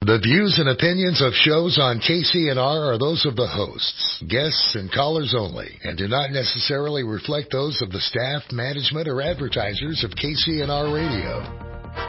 The views and opinions of shows on KCNR are those of the hosts, guests, and callers only, and do not necessarily reflect those of the staff, management, or advertisers of KCNR Radio.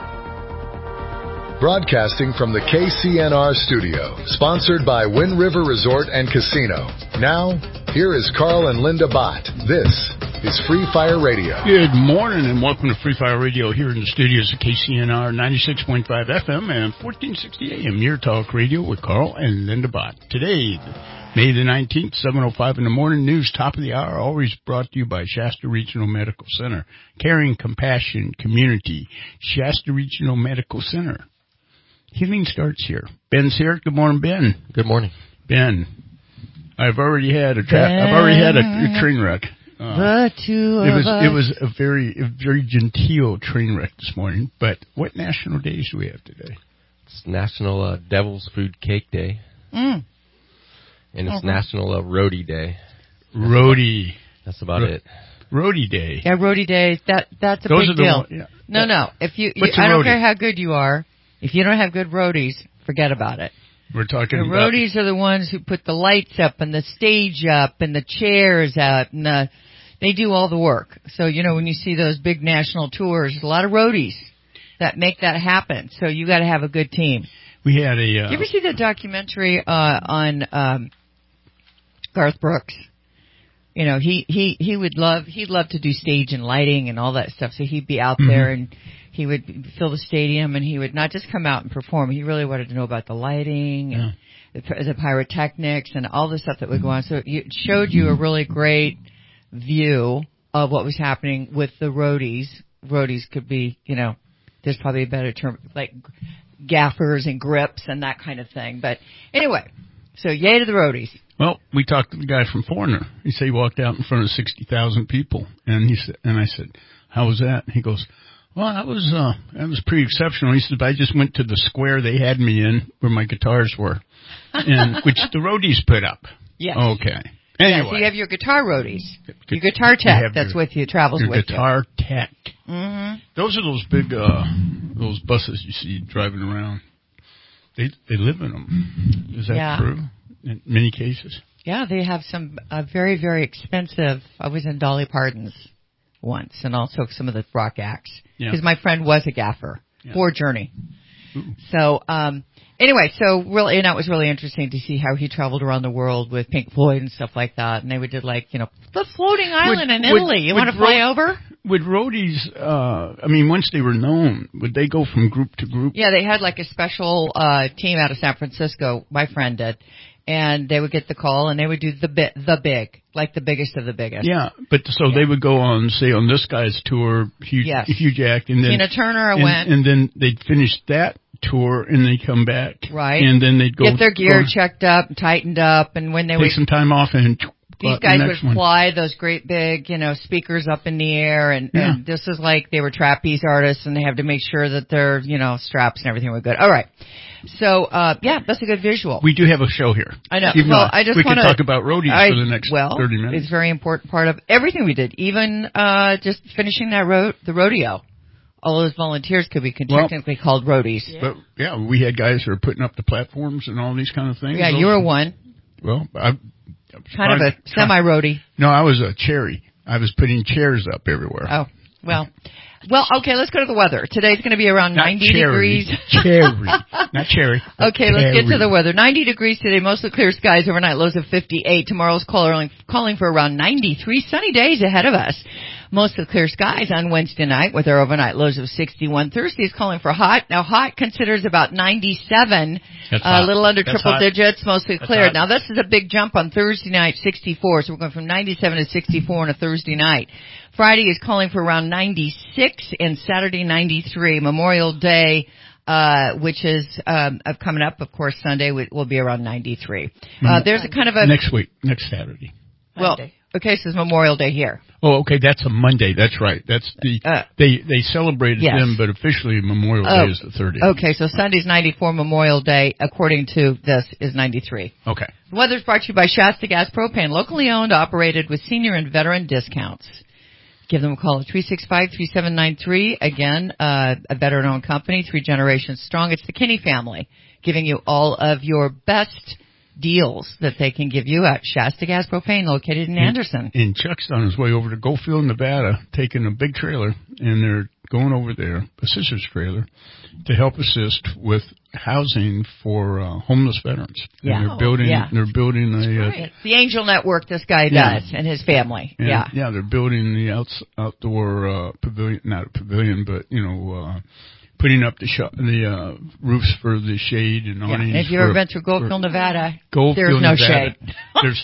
Broadcasting from the KCNR studio, sponsored by Wind River Resort and Casino. Now, here is Carl and Linda Bott. This is Free Fire Radio. Good morning and welcome to Free Fire Radio here in the studios of KCNR 96.5 FM and 1460 AM. Your talk radio with Carl and Linda Bott. Today, May the 19th, 7:05 in the morning. News top of the hour, always brought to you by Shasta Regional Medical Center. Caring, compassion, community. Shasta Regional Medical Center. Healing starts here. Ben's here. Good morning, Ben. Good morning, Ben. I've already had a train wreck. It was a very genteel train wreck this morning. But what national days do we have today? It's National Devil's Food Cake Day. And it's National Roadie Day. Roadie. That's about it. Roadie Day. Yeah, Roadie Day. That's a big deal. No. If I don't care how good you are. If you don't have good roadies, forget about it. We're talking the about... roadies are the ones who put the lights up and the stage up and the chairs out, and they do all the work. So, when you see those big national tours, a lot of roadies that make that happen. So you got to have a good team. We had a... Did you ever see the documentary on Garth Brooks? He'd love to do stage and lighting and all that stuff. So he'd be out there and he would fill the stadium, and he would not just come out and perform. He really wanted to know about the lighting and the pyrotechnics and all the stuff that would go on. So it showed you a really great view of what was happening with the roadies. Roadies could be, there's probably a better term, like gaffers and grips and that kind of thing. But anyway, so yay to the roadies. Well, we talked to the guy from Foreigner. He said he walked out in front of 60,000 people, and I said, "How was that?" And he goes, "Well, that was pretty exceptional." He said, "I just went to the square they had me in where my guitars were, and which the roadies put up." Yes. Okay. Anyway, yeah, so you have your guitar roadies, your guitar tech that's with you, travels with you. Your guitar tech. Mm-hmm. Those are those big those buses you see driving around. They live in them. Is that true? In many cases. Yeah, they have some very, very expensive. I was in Dolly Parton's once, and also some of the rock acts. Because my friend was a gaffer for Journey. Ooh. So, anyway, it was really interesting to see how he traveled around the world with Pink Floyd and stuff like that. And they did the floating island in Italy. You want to fly over? Would roadies, once they were known, would they go from group to group? Yeah, they had like a special team out of San Francisco. My friend did. And they would get the call, and they would do the big, like the biggest of the biggest. Yeah, but they would go on, say, on this guy's tour, Huge Act, and then Tina Turner went, and then they'd finish that tour, and they'd come back, right? And then they'd get their gear checked up, and tightened up, and when they take some time off, and these guys would fly those great big, speakers up in the air, and this is like they were trapeze artists, and they have to make sure that their, straps and everything were good. All right. So, that's a good visual. We do have a show here. I know. We can talk about roadies for the next 30 minutes. It's a very important part of everything we did, even just finishing the rodeo. All those volunteers could be technically called roadies. Yeah. But, we had guys who are putting up the platforms and all these kind of things. Yeah, you were one. Well, kind of a semi-roadie. No, I was a cherry. I was putting chairs up everywhere. Oh, well, okay, let's go to the weather. Today's going to be around 90 degrees. Cherry, not cherry. Okay, let's get to the weather. 90 degrees today, mostly clear skies, overnight lows of 58. Tomorrow's calling for around 93. Sunny days ahead of us. Mostly clear skies on Wednesday night with our overnight lows of 61. Thursday is calling for hot. Now, hot considers about 97, a little under triple digits, mostly clear. Now, this is a big jump on Thursday night, 64. So we're going from 97 to 64 on a Thursday night. Friday is calling for around 96 and Saturday 93. Memorial Day, which is coming up, of course, Sunday will be around 93. There's a kind of a... Next week, next Saturday. Well, okay, so it's Memorial Day here. Oh, okay, that's a Monday. That's right. That's the they celebrated them, but officially Memorial Day is the 30th. Okay, so Sunday's 94, Memorial Day, according to this, is 93. Okay. The weather's brought to you by Shasta Gas Propane, locally owned, operated with senior and veteran discounts. Give them a call at 365-3793. Again, a veteran-owned company, 3 generations strong. It's the Kinney family. giving you all of your best deals that they can give you at Shasta Gas Propane, located in Anderson. And Chuck's on his way over to Goldfield, Nevada, taking a big trailer, and they're going over there, a sister's trailer, to help assist with housing for homeless veterans. Yeah. And they're building. Yeah. They're building It's the Angel Network this guy does and his family. Yeah, they're building the outdoor pavilion, not a pavilion, but putting up the roofs for the shade and awnings. If you've ever been through Goldfield, Nevada, Goldfield, there's no Nevada. shade.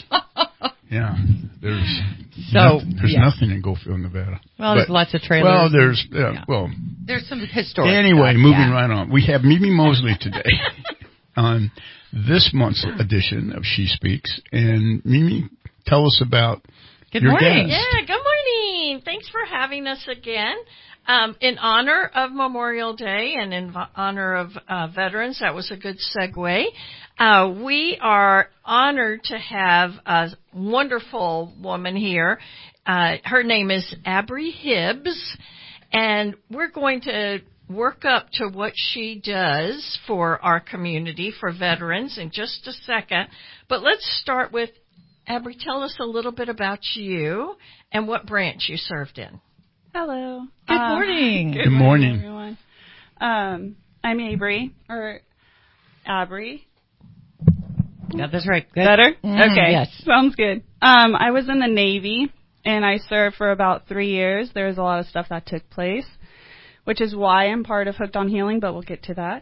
There's there's nothing in Goldfield, Nevada. Well, there's lots of trailers. Well, there's some historic. Anyway, stuff, moving right on. We have Mimi Mosley today on this month's edition of She Speaks, and Mimi, tell us about Good your morning. guest. Yeah, good morning. Thanks for having us again. In honor of Memorial Day and in honor of veterans, that was a good segue. We are honored to have a wonderful woman here. Her name is Abry Hibbs, and we're going to work up to what she does for our community, for veterans, in just a second. But let's start with, Abry, tell us a little bit about you and what branch you served in. Hello. Good morning. Good morning, everyone. I'm Abry, or Abry. Yeah, that's right. Good. Better? Okay. Yes. Sounds good. I was in the Navy, and I served for about 3 years. There was a lot of stuff that took place, which is why I'm part of Hooked on Healing, but we'll get to that.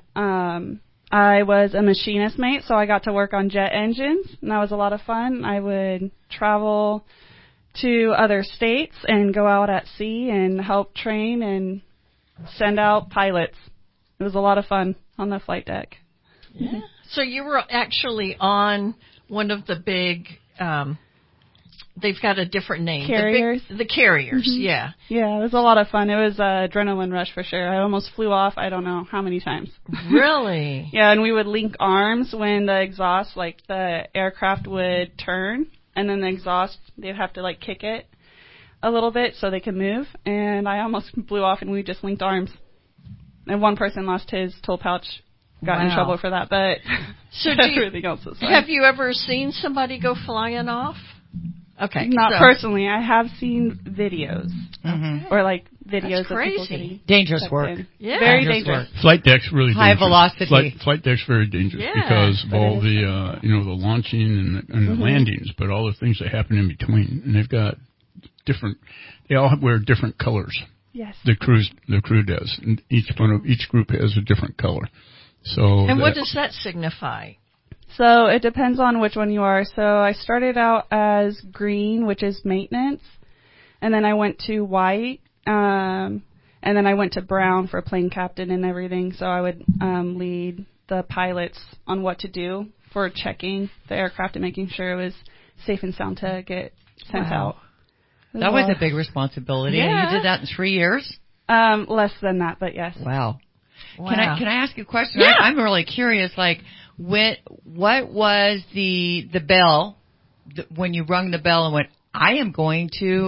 I was a machinist mate, so I got to work on jet engines, and that was a lot of fun. I would travel to other states and go out at sea and help train and send out pilots. It was a lot of fun on the flight deck. Yeah. So you were actually on one of the big, they've got a different name. Carriers? The carriers, Mm-hmm. yeah. Yeah, it was a lot of fun. It was an adrenaline rush for sure. I almost flew off I don't know how many times. Really? Yeah, and we would link arms when the exhaust, like the aircraft would turn, and then the exhaust, they'd have to like kick it a little bit so they could move, and I almost blew off and we just linked arms. And one person lost his tool pouch, got in trouble for that, but so everything else was fine. Have you ever seen somebody go flying off? Okay. Not personally. I have seen videos. Mm-hmm. Or like videos That's of people crazy. getting Dangerous sucked work. in. Yeah. Very Dangerous dangerous. Flight deck's really High dangerous. velocity. Flight deck's very dangerous because of all the the launching and the landings, but all the things that happen in between. And they've got different. They all wear different colors. Yes. The crew does. And each group has a different color. So. And what does that signify? So it depends on which one you are. So I started out as green, which is maintenance, and then I went to white, and then I went to brown for plane captain and everything. So I would lead the pilots on what to do for checking the aircraft and making sure it was safe and sound to get sent out. That was a big responsibility. Yeah. And you did that in 3 years? Less than that, but yes. Wow. Wow. Can I ask you a question? Yeah. I'm really curious. Like, what was the bell when you rung the bell and went, I am going to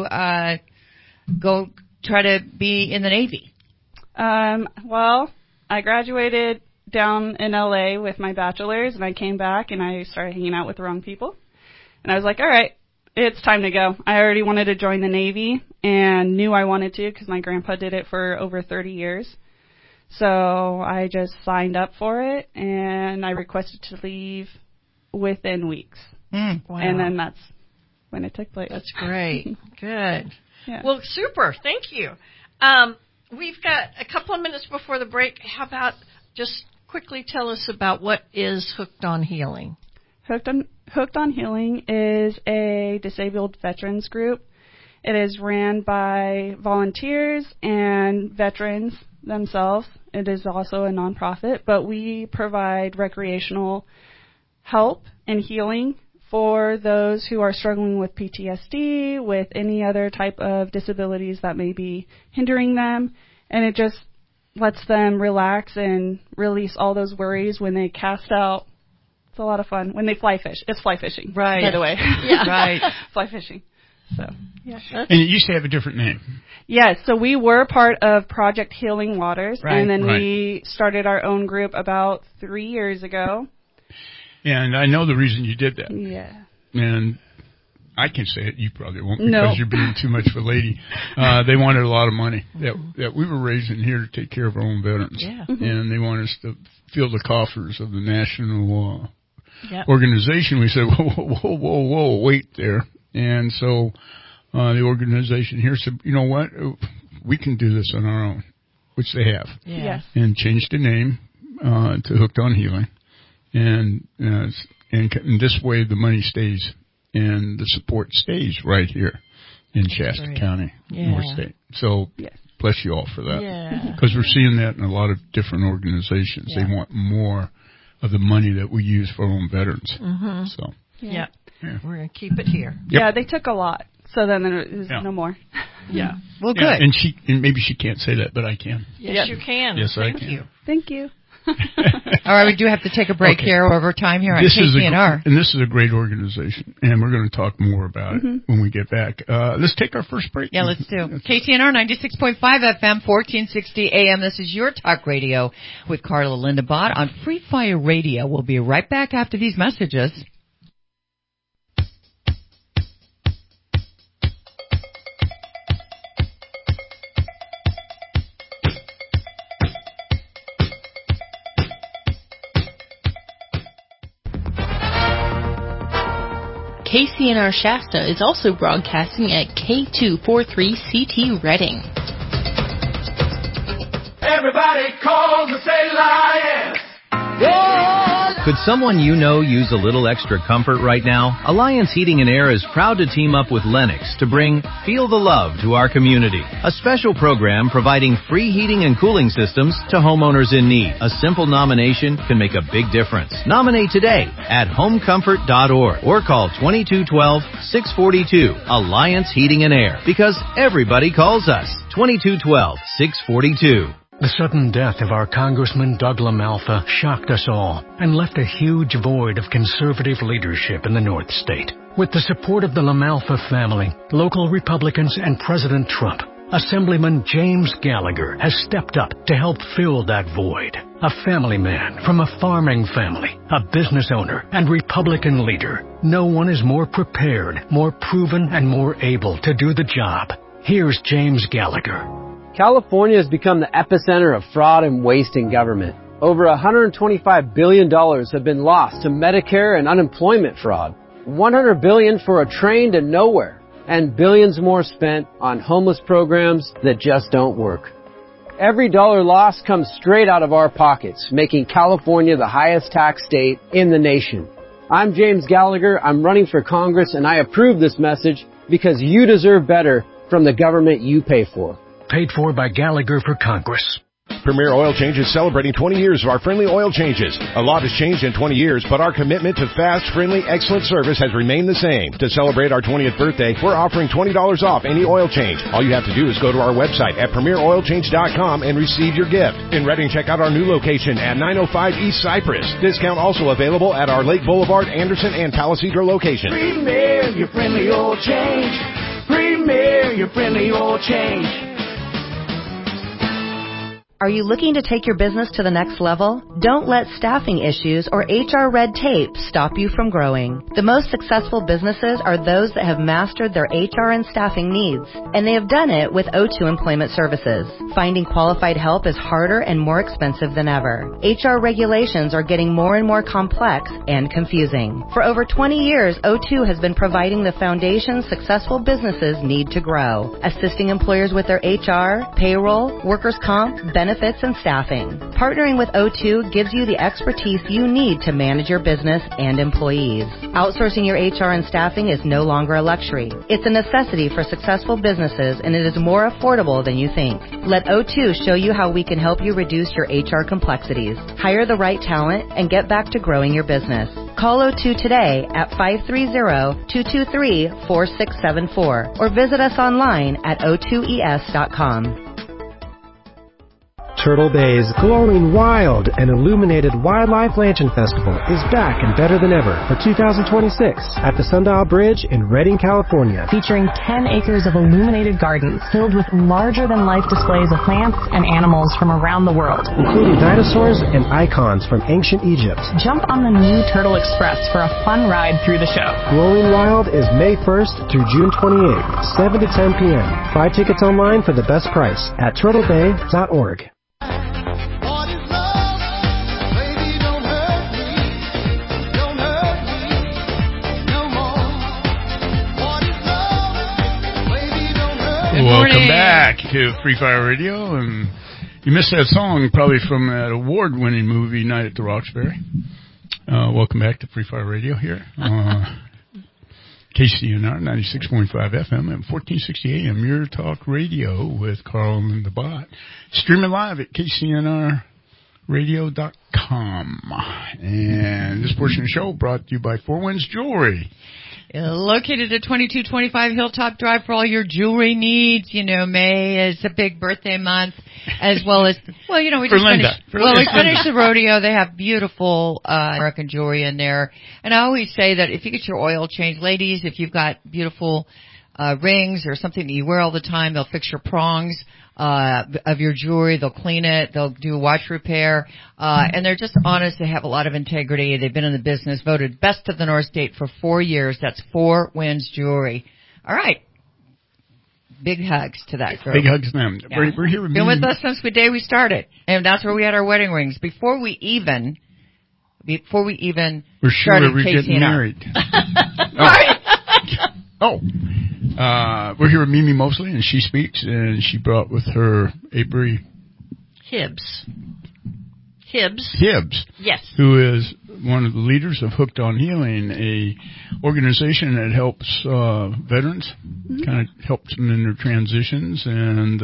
go try to be in the Navy? Well, I graduated down in LA with my bachelor's, and I came back and I started hanging out with the wrong people. And I was like, all right, it's time to go. I already wanted to join the Navy and knew I wanted to because my grandpa did it for over 30 years. So I just signed up for it, and I requested to leave within weeks. Wow. And then that's when it took place. That's great. Good. Yeah. Well, super. Thank you. We've got a couple of minutes before the break. How about just quickly tell us about what is Hooked on Healing? Hooked on Healing is a disabled veterans group. It is ran by volunteers and veterans themselves. It is also a nonprofit, but we provide recreational help and healing for those who are struggling with PTSD, with any other type of disabilities that may be hindering them, and it just lets them relax and release all those worries when they cast out. It's a lot of fun when they fly fish. It's fly fishing, Right. by the way. Yeah. Right. Fly fishing. So, yeah. And it used to have a different name. Yes, so we were part of Project Healing Waters, Right. and then we started our own group about 3 years ago. And I know the reason you did that. Yeah. And I can say it. You probably won't because No. you're being too much of a lady. They wanted a lot of money that we were raising here to take care of our own veterans. Yeah. And they want us to fill the coffers of the national organization. We said, whoa, wait there. And so the organization here said, you know what? We can do this on our own, which they have. Yeah. Yes. And changed the name to Hooked on Healing. And this way the money stays and the support stays right here in Shasta County, North State. So bless you all for that. Yeah. Because we're seeing that in a lot of different organizations. Yeah. They want more of the money that we use for our own veterans. Mm-hmm. So Yeah. We're going to keep it here. Yep. Yeah, they took a lot. So then there's no more. Yeah. Well, good. Yeah, and maybe she can't say that, but I can. Yes, you can. Yes, Thank I can. you. Thank you. All right, we do have to take a break here over time here on This KCNR. is a great organization, and we're going to talk more about it when we get back. Let's take our first break. Yeah, let's do. KCNR 96.5 FM, 1460 AM. This is your talk radio with Carla Lindebott on Free Fire Radio. We'll be right back after these messages. KCNR Shasta is also broadcasting at K243CT Reading. Everybody calls and say Lions. Could someone you know use a little extra comfort right now? Alliance Heating and Air is proud to team up with Lennox to bring Feel the Love to our community, a special program providing free heating and cooling systems to homeowners in need. A simple nomination can make a big difference. Nominate today at homecomfort.org or call 2212-642 Alliance Heating and Air, because everybody calls us. 2212-642. The sudden death of our Congressman Doug LaMalfa shocked us all and left a huge void of conservative leadership in the North State. With the support of the LaMalfa family, local Republicans, and President Trump, Assemblyman James Gallagher has stepped up to help fill that void. A family man from a farming family, a business owner, and Republican leader. No one is more prepared, more proven, and more able to do the job. Here's James Gallagher. California has become the epicenter of fraud and waste in government. Over $125 billion have been lost to Medicare and unemployment fraud. $100 billion for a train to nowhere. And billions more spent on homeless programs that just don't work. Every dollar lost comes straight out of our pockets, making California the highest tax state in the nation. I'm James Gallagher. I'm running for Congress, and I approve this message because you deserve better from the government you pay for. Paid for by Gallagher for Congress. Premier Oil Change is celebrating 20 years of our friendly oil changes. A lot has changed in 20 years, but our commitment to fast, friendly, excellent service has remained the same. To celebrate our 20th birthday, we're offering $20 off any oil change. All you have to do is go to our website at premieroilchange.com and receive your gift. In Reading, check out our new location at 905 East Cypress. Discount also available at our Lake Boulevard, Anderson, and Palisadro locations. Premier, your friendly oil change. Premier, your friendly oil change. Are you looking to take your business to the next level? Don't let staffing issues or HR red tape stop you from growing. The most successful businesses are those that have mastered their HR and staffing needs, and they have done it with O2 Employment Services. Finding qualified help is harder and more expensive than ever. HR regulations are getting more and more complex and confusing. For over 20 years, O2 has been providing the foundation successful businesses need to grow, assisting employers with their HR, payroll, workers' comp, benefits, and staffing. Partnering with O2 gives you the expertise you need to manage your business and employees. Outsourcing your HR and staffing is no longer a luxury. It's a necessity for successful businesses, and it is more affordable than you think. Let O2 show you how we can help you reduce your HR complexities, hire the right talent, and get back to growing your business. Call O2 today at 530-223-4674 or visit us online at o2es.com. Turtle Bay's glowing wild and illuminated Wildlife Lantern Festival is back and better than ever for 2026 at the Sundial Bridge in Redding, California. Featuring 10 acres of illuminated gardens filled with larger-than-life displays of plants and animals from around the world, including dinosaurs and icons from ancient Egypt. Jump on the new Turtle Express for a fun ride through the show. Glowing Wild is May 1st through June 28th, 7 to 10 p.m. Buy tickets online for the best price at turtlebay.org. Welcome back to Free Fire Radio, and you missed that song probably from that award-winning movie Night at the Roxbury. Welcome back to Free Fire Radio here, KCNR 96.5 FM and 1460 AM, Your Talk Radio with Carl and the Bot, streaming live at KCNRradio.com. And this portion of the show brought to you by Four Winds Jewelry. Located at 2225 Hilltop Drive for all your jewelry needs. You know, May is a big birthday month, as well as, well, you know, we just finished the rodeo. They have beautiful American jewelry in there. And I always say that if you get your oil changed, ladies, if you've got beautiful rings or something that you wear all the time, they'll fix your prongs of your jewelry. They'll clean it. They'll do watch repair. And they're just honest. They have a lot of integrity. They've been in the business, voted best of the North State for 4 years. That's Four Winds Jewelry. All right. Big hugs to that group. Big hugs to them. Yeah. We're here with been with us since the day we started. And that's where we had our wedding rings. Before we even we're started we're getting married. We're here with Mimi Mosley, and she speaks, and she brought with her Avery Hibbs. Yes. Who is one of the leaders of Hooked on Healing, a organization that helps veterans, kind of helps them in their transitions and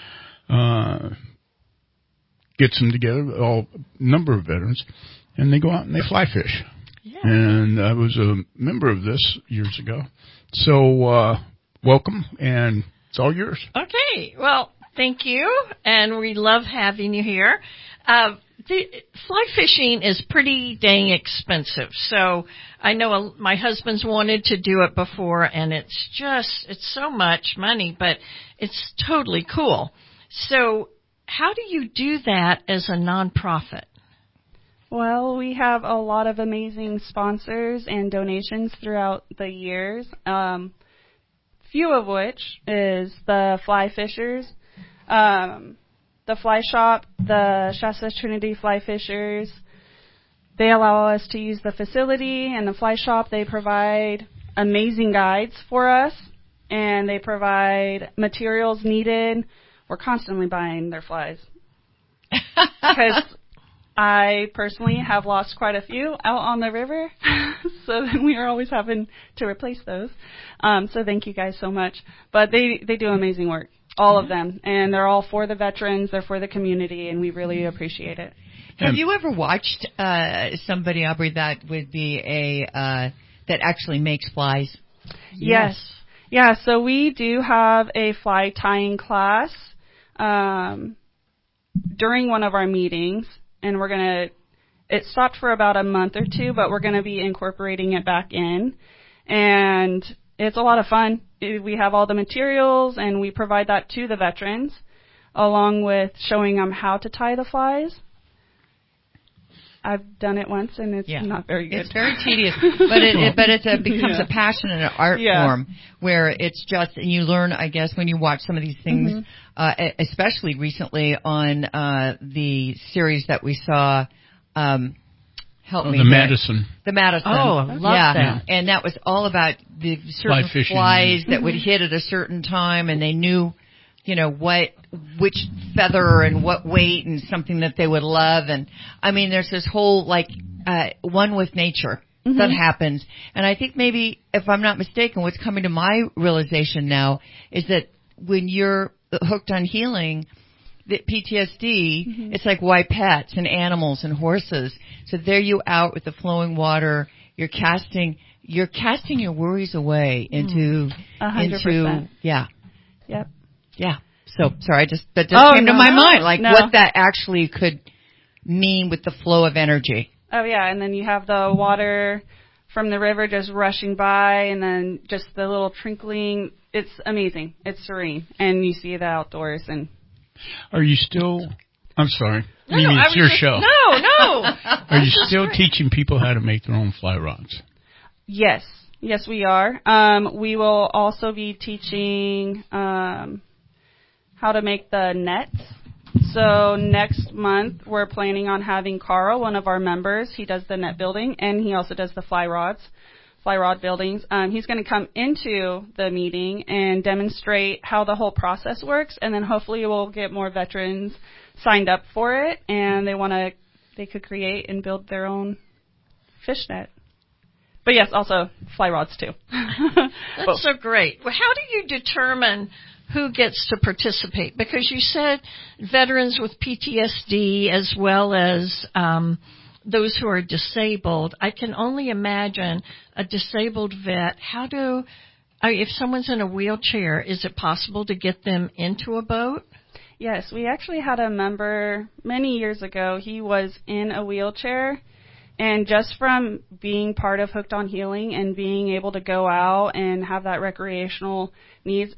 gets them together, a number of veterans, and they go out and they fly fish. Yeah. And I was a member of this years ago. So welcome, and it's all yours. Okay. Well, thank you, and we love having you here. Fly fishing is pretty dang expensive. So I know my husband's wanted to do it before, and it's so much money, but it's totally cool. So how do you do that as a nonprofit? Well, we have a lot of amazing sponsors and donations throughout the years, few of which is the Fly Fishers, the Fly Shop, the Shasta Trinity Fly Fishers. They allow us to use the facility, and the Fly Shop, they provide amazing guides for us, and they provide materials needed. We're constantly buying their flies. Because I personally have lost quite a few out on the river, so then we are always having to replace those. So thank you guys so much. But they do amazing work, all of them, and they're all for the veterans, they're for the community, and we really appreciate it. Have you ever watched somebody, Aubrey, that would be that actually makes flies? Yes. Yeah, so we do have a fly tying class during one of our meetings. And it stopped for about a month or two, but we're going to be incorporating it back in. And it's a lot of fun. We have all the materials, and we provide that to the veterans, along with showing them how to tie the flies. I've done it once, and it's not very good. It's very tedious, but it becomes a passion and an art form where it's just, and you learn, I guess, when you watch some of these things, especially recently on the series that we saw. The Madison. The Madison. Oh, I love that. And that was all about the certain flies that would hit at a certain time, and they knew, which feather and what weight and something that they would love. And I mean, there's this whole one with nature that happens. And I think maybe, if I'm not mistaken, what's coming to my realization now is that when you're hooked on healing, that PTSD, it's like white pets and animals and horses. So there you out with the flowing water, you're casting your worries away into 100%. Yeah. Yep. Yeah. So, sorry, that just came to my mind, like what that actually could mean with the flow of energy. Oh, yeah, and then you have the water from the river just rushing by, and then just the little trickling. It's amazing. It's serene, and you see the outdoors. And are you still? I'm sorry. No, it's your show. No. Are you still teaching people how to make their own fly rods? Yes, we are. We will also be teaching how to make the nets. So next month, we're planning on having Carl, one of our members. He does the net building, and he also does the fly rod buildings. He's going to come into the meeting and demonstrate how the whole process works, and then hopefully we'll get more veterans signed up for it, and they could create and build their own fish net. But yes, also fly rods too. That's so great. Well, how do you determine who gets to participate? Because you said veterans with PTSD as well as those who are disabled. I can only imagine a disabled vet. If someone's in a wheelchair, is it possible to get them into a boat? Yes, we actually had a member many years ago. He was in a wheelchair, and just from being part of Hooked on Healing and being able to go out and have that recreational needs,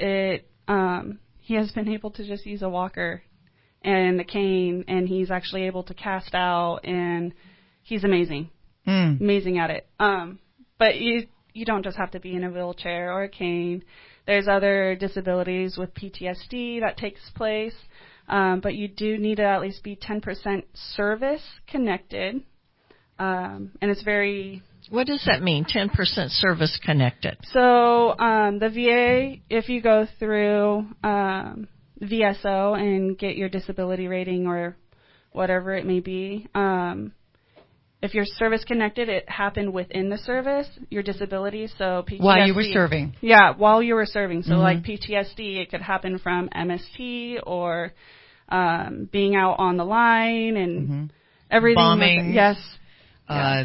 he has been able to just use a walker and a cane, and he's actually able to cast out, and he's amazing. Amazing at it. But you don't just have to be in a wheelchair or a cane. There's other disabilities with PTSD that takes place, but you do need to at least be 10% service connected, and it's very... What does that mean, 10% service connected? So the VA, if you go through VSO and get your disability rating or whatever it may be, if you're service connected, it happened within the service, your disability. So PTSD. While you were serving. Yeah, while you were serving. So like PTSD, it could happen from MST or being out on the line and everything. Bombing. Yes. Yeah.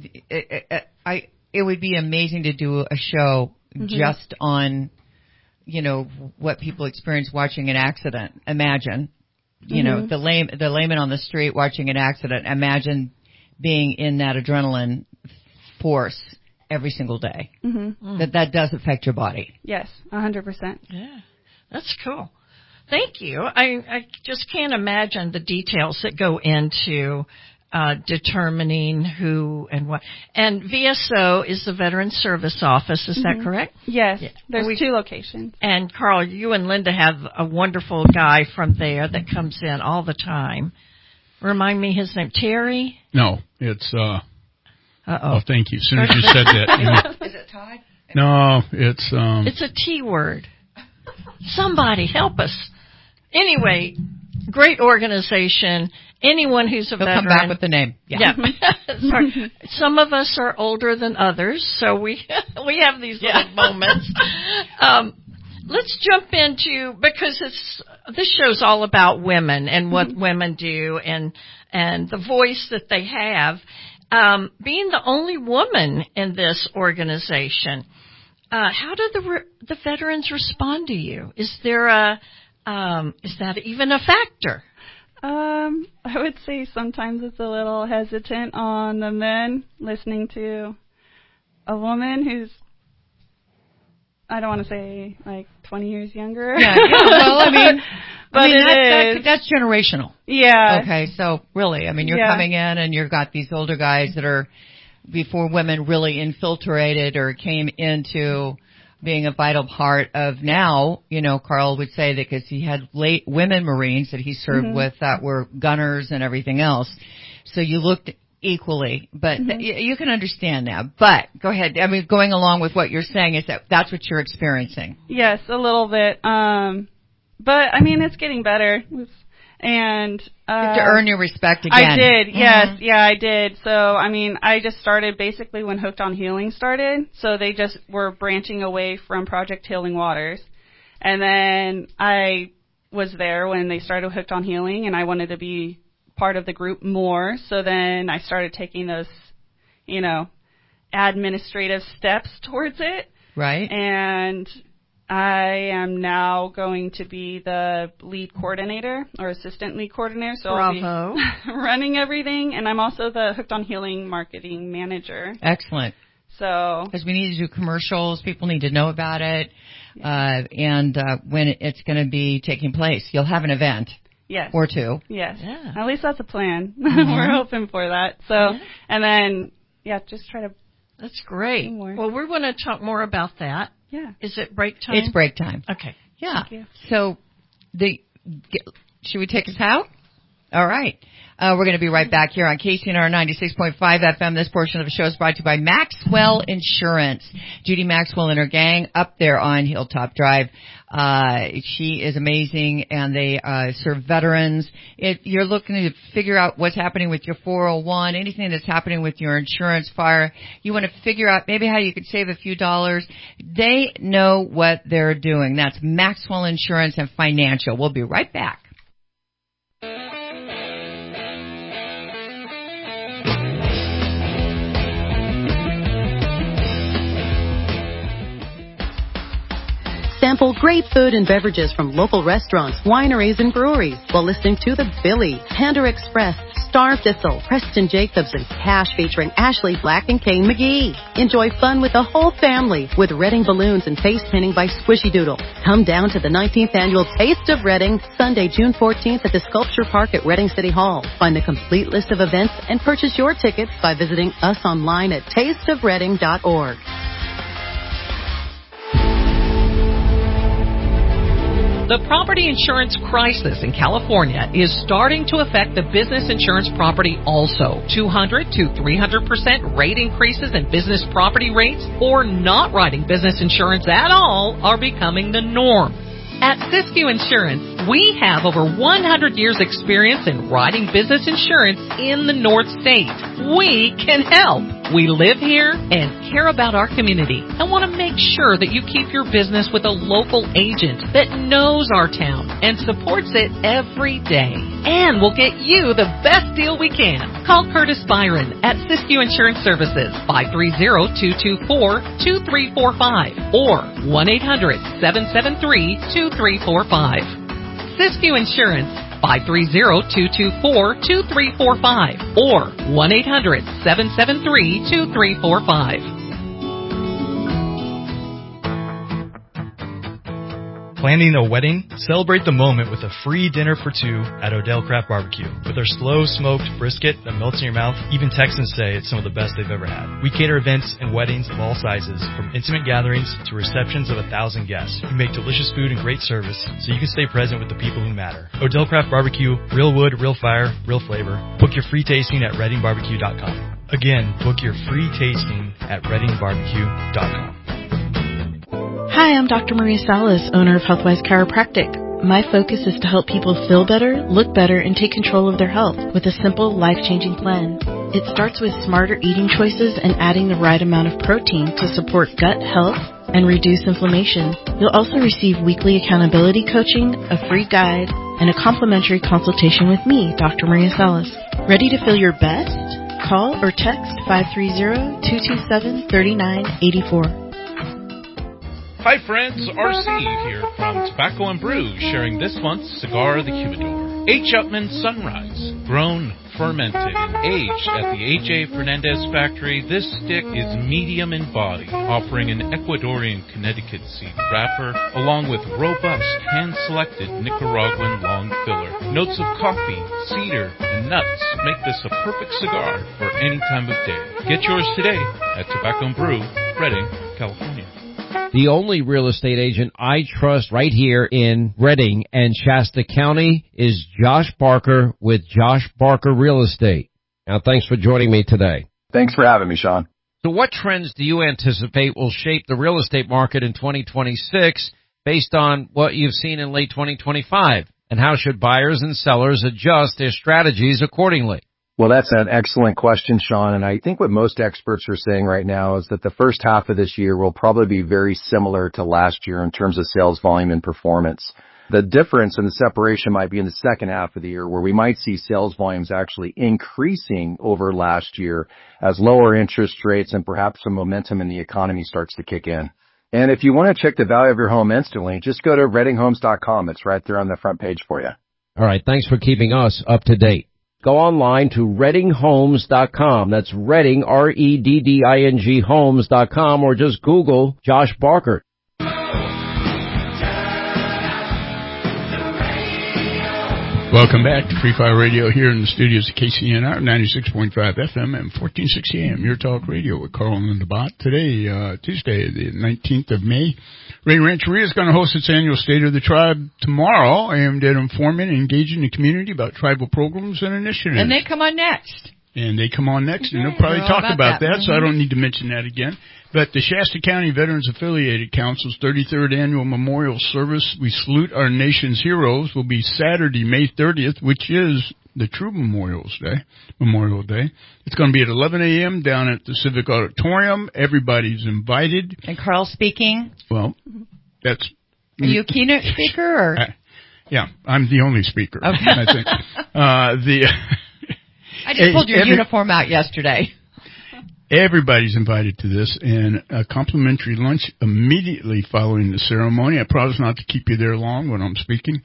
It would be amazing to do a show just on, what people experience watching an accident. Imagine, the layman on the street watching an accident. Imagine being in that adrenaline force every single day. That does affect your body. Yes, 100%. Yeah, that's cool. Thank you. I just can't imagine the details that go into determining who and what. And VSO is the Veteran Service Office, is that correct? Yes, there's 2 locations. And Carl, you and Linda have a wonderful guy from there that comes in all the time. Remind me his name, Terry? No, it's, oh, thank you. As soon as you said that. Is it Todd? No, it's, It's a T word. Somebody help us. Anyway, great organization. Anyone who's a veteran. Come back with the name. Yeah. Sorry. Some of us are older than others, so we have these little moments. Let's jump into, because this show's all about women and what women do and the voice that they have. Being the only woman in this organization, how do the veterans respond to you? Is that even a factor? I would say sometimes it's a little hesitant on the men listening to a woman who's, I don't want to say like 20 years younger. Yeah, well, but that's generational. Yeah. Okay, so really, you're coming in and you've got these older guys that are, before women really infiltrated or came into being a vital part of now, Carl would say that because he had late women Marines that he served with that were gunners and everything else. So you looked equally, but you can understand now. But go ahead. Going along with what you're saying is that's what you're experiencing. Yes, a little bit. But it's getting better. And to earn your respect again. I did, yes. Yeah, I did. So, I just started basically when Hooked on Healing started. So they just were branching away from Project Healing Waters. And then I was there when they started Hooked on Healing, and I wanted to be part of the group more. So then I started taking those, administrative steps towards it. Right. And I am now going to be the lead coordinator or assistant lead coordinator. So Bravo. I'll be running everything, and I'm also the Hooked on Healing marketing manager. Excellent. So, because we need to do commercials, people need to know about it, and when it's going to be taking place. You'll have an event. Yes. Or two. Yes. Yeah. At least that's a plan. Mm-hmm. We're hoping for that. So, and then, just try to. That's great. Well, we're going to talk more about that. Yeah. Is it break time? It's break time. Okay. Yeah. So, should we take us out? All right. We're going to be right back here on KCNR 96.5 FM. This portion of the show is brought to you by Maxwell Insurance. Judy Maxwell and her gang up there on Hilltop Drive. She is amazing, and they serve veterans. If you're looking to figure out what's happening with your 401, anything that's happening with your insurance, fire, you want to figure out maybe how you could save a few dollars, they know what they're doing. That's Maxwell Insurance and Financial. We'll be right back. Sample great food and beverages from local restaurants, wineries, and breweries while listening to The Billy, Panda Express, Star Thistle, Preston Jacobs, and Cash featuring Ashley Black and Kane McGee. Enjoy fun with the whole family with Reading balloons and face painting by Squishy Doodle. Come down to the 19th Annual Taste of Reading, Sunday, June 14th at the Sculpture Park at Reading City Hall. Find the complete list of events and purchase your tickets by visiting us online at tasteofreading.org. The property insurance crisis in California is starting to affect the business insurance property also. 200 to 300% rate increases in business property rates or not writing business insurance at all are becoming the norm. At Siskiyou Insurance, we have over 100 years experience in writing business insurance in the North State. We can help. We live here and care about our community and want to make sure that you keep your business with a local agent that knows our town and supports it every day. And we'll get you the best deal we can. Call Curtis Byron at Siskiyou Insurance Services, 530-224-2345 or 1-800-773-2345. Siskiyou Insurance, 530-224-2345 or 1-800-773-2345. Planning a wedding? Celebrate the moment with a free dinner for two at Odell Craft Barbecue. With our slow smoked brisket that melts in your mouth, even Texans say it's some of the best they've ever had. We cater events and weddings of all sizes, from intimate gatherings to receptions of 1,000 guests. We make delicious food and great service so you can stay present with the people who matter. Odell Craft Barbecue, real wood, real fire, real flavor. Book your free tasting at readingbarbecue.com. Again, book your free tasting at readingbarbecue.com. Hi, I'm Dr. Maria Salas, owner of Healthwise Chiropractic. My focus is to help people feel better, look better, and take control of their health with a simple, life-changing plan. It starts with smarter eating choices and adding the right amount of protein to support gut health and reduce inflammation. You'll also receive weekly accountability coaching, a free guide, and a complimentary consultation with me, Dr. Maria Salas. Ready to feel your best? Call or text 530-227-3984. Hi friends, RC here from Tobacco and Brew, sharing this month's Cigar of the Humidor. H. Upmann Sunrise, grown, fermented, and aged at the A.J. Fernandez factory, this stick is medium in body, offering an Ecuadorian Connecticut seed wrapper, along with robust, hand-selected Nicaraguan long filler. Notes of coffee, cedar, and nuts make this a perfect cigar for any time of day. Get yours today at Tobacco and Brew, Reading, California. The only real estate agent I trust right here in Reading and Shasta County is Josh Barker with Josh Barker Real Estate. Now, thanks for joining me today. Thanks for having me, Sean. So what trends do you anticipate will shape the real estate market in 2026 based on what you've seen in late 2025? And how should buyers and sellers adjust their strategies accordingly? Well, that's an excellent question, Sean. And I think what most experts are saying right now is that the first half of this year will probably be very similar to last year in terms of sales volume and performance. The difference and the separation might be in the second half of the year, where we might see sales volumes actually increasing over last year as lower interest rates and perhaps some momentum in the economy starts to kick in. And if you want to check the value of your home instantly, just go to reddinghomes.com. It's right there on the front page for you. All right, thanks for keeping us up to date. Go online to reddinghomes.com. That's Redding, REDDING homes.com, or just Google Josh Barker. Welcome back to Free Fire Radio here in the studios of KCNR, 96.5 FM and 1460 AM, Your Talk Radio with Carl and Linda Bott. Today, Tuesday, the 19th of May, Radio Rancheria is going to host its annual State of the Tribe tomorrow, aimed at informing and engaging the community about tribal programs and initiatives. And they come on next. And they'll probably talk about that, so I don't need to mention that again. But the Shasta County Veterans Affiliated Council's 33rd Annual Memorial Service, We Salute Our Nation's Heroes, will be Saturday, May 30th, which is the true Memorial Day. It's going to be at 11 a.m. down at the Civic Auditorium. Everybody's invited. And Carl speaking? Well, that's... Are you a keynote speaker, or...? Yeah, I'm the only speaker, okay. I think. I just pulled your uniform out yesterday. Everybody's invited to this, and a complimentary lunch immediately following the ceremony. I promise not to keep you there long when I'm speaking.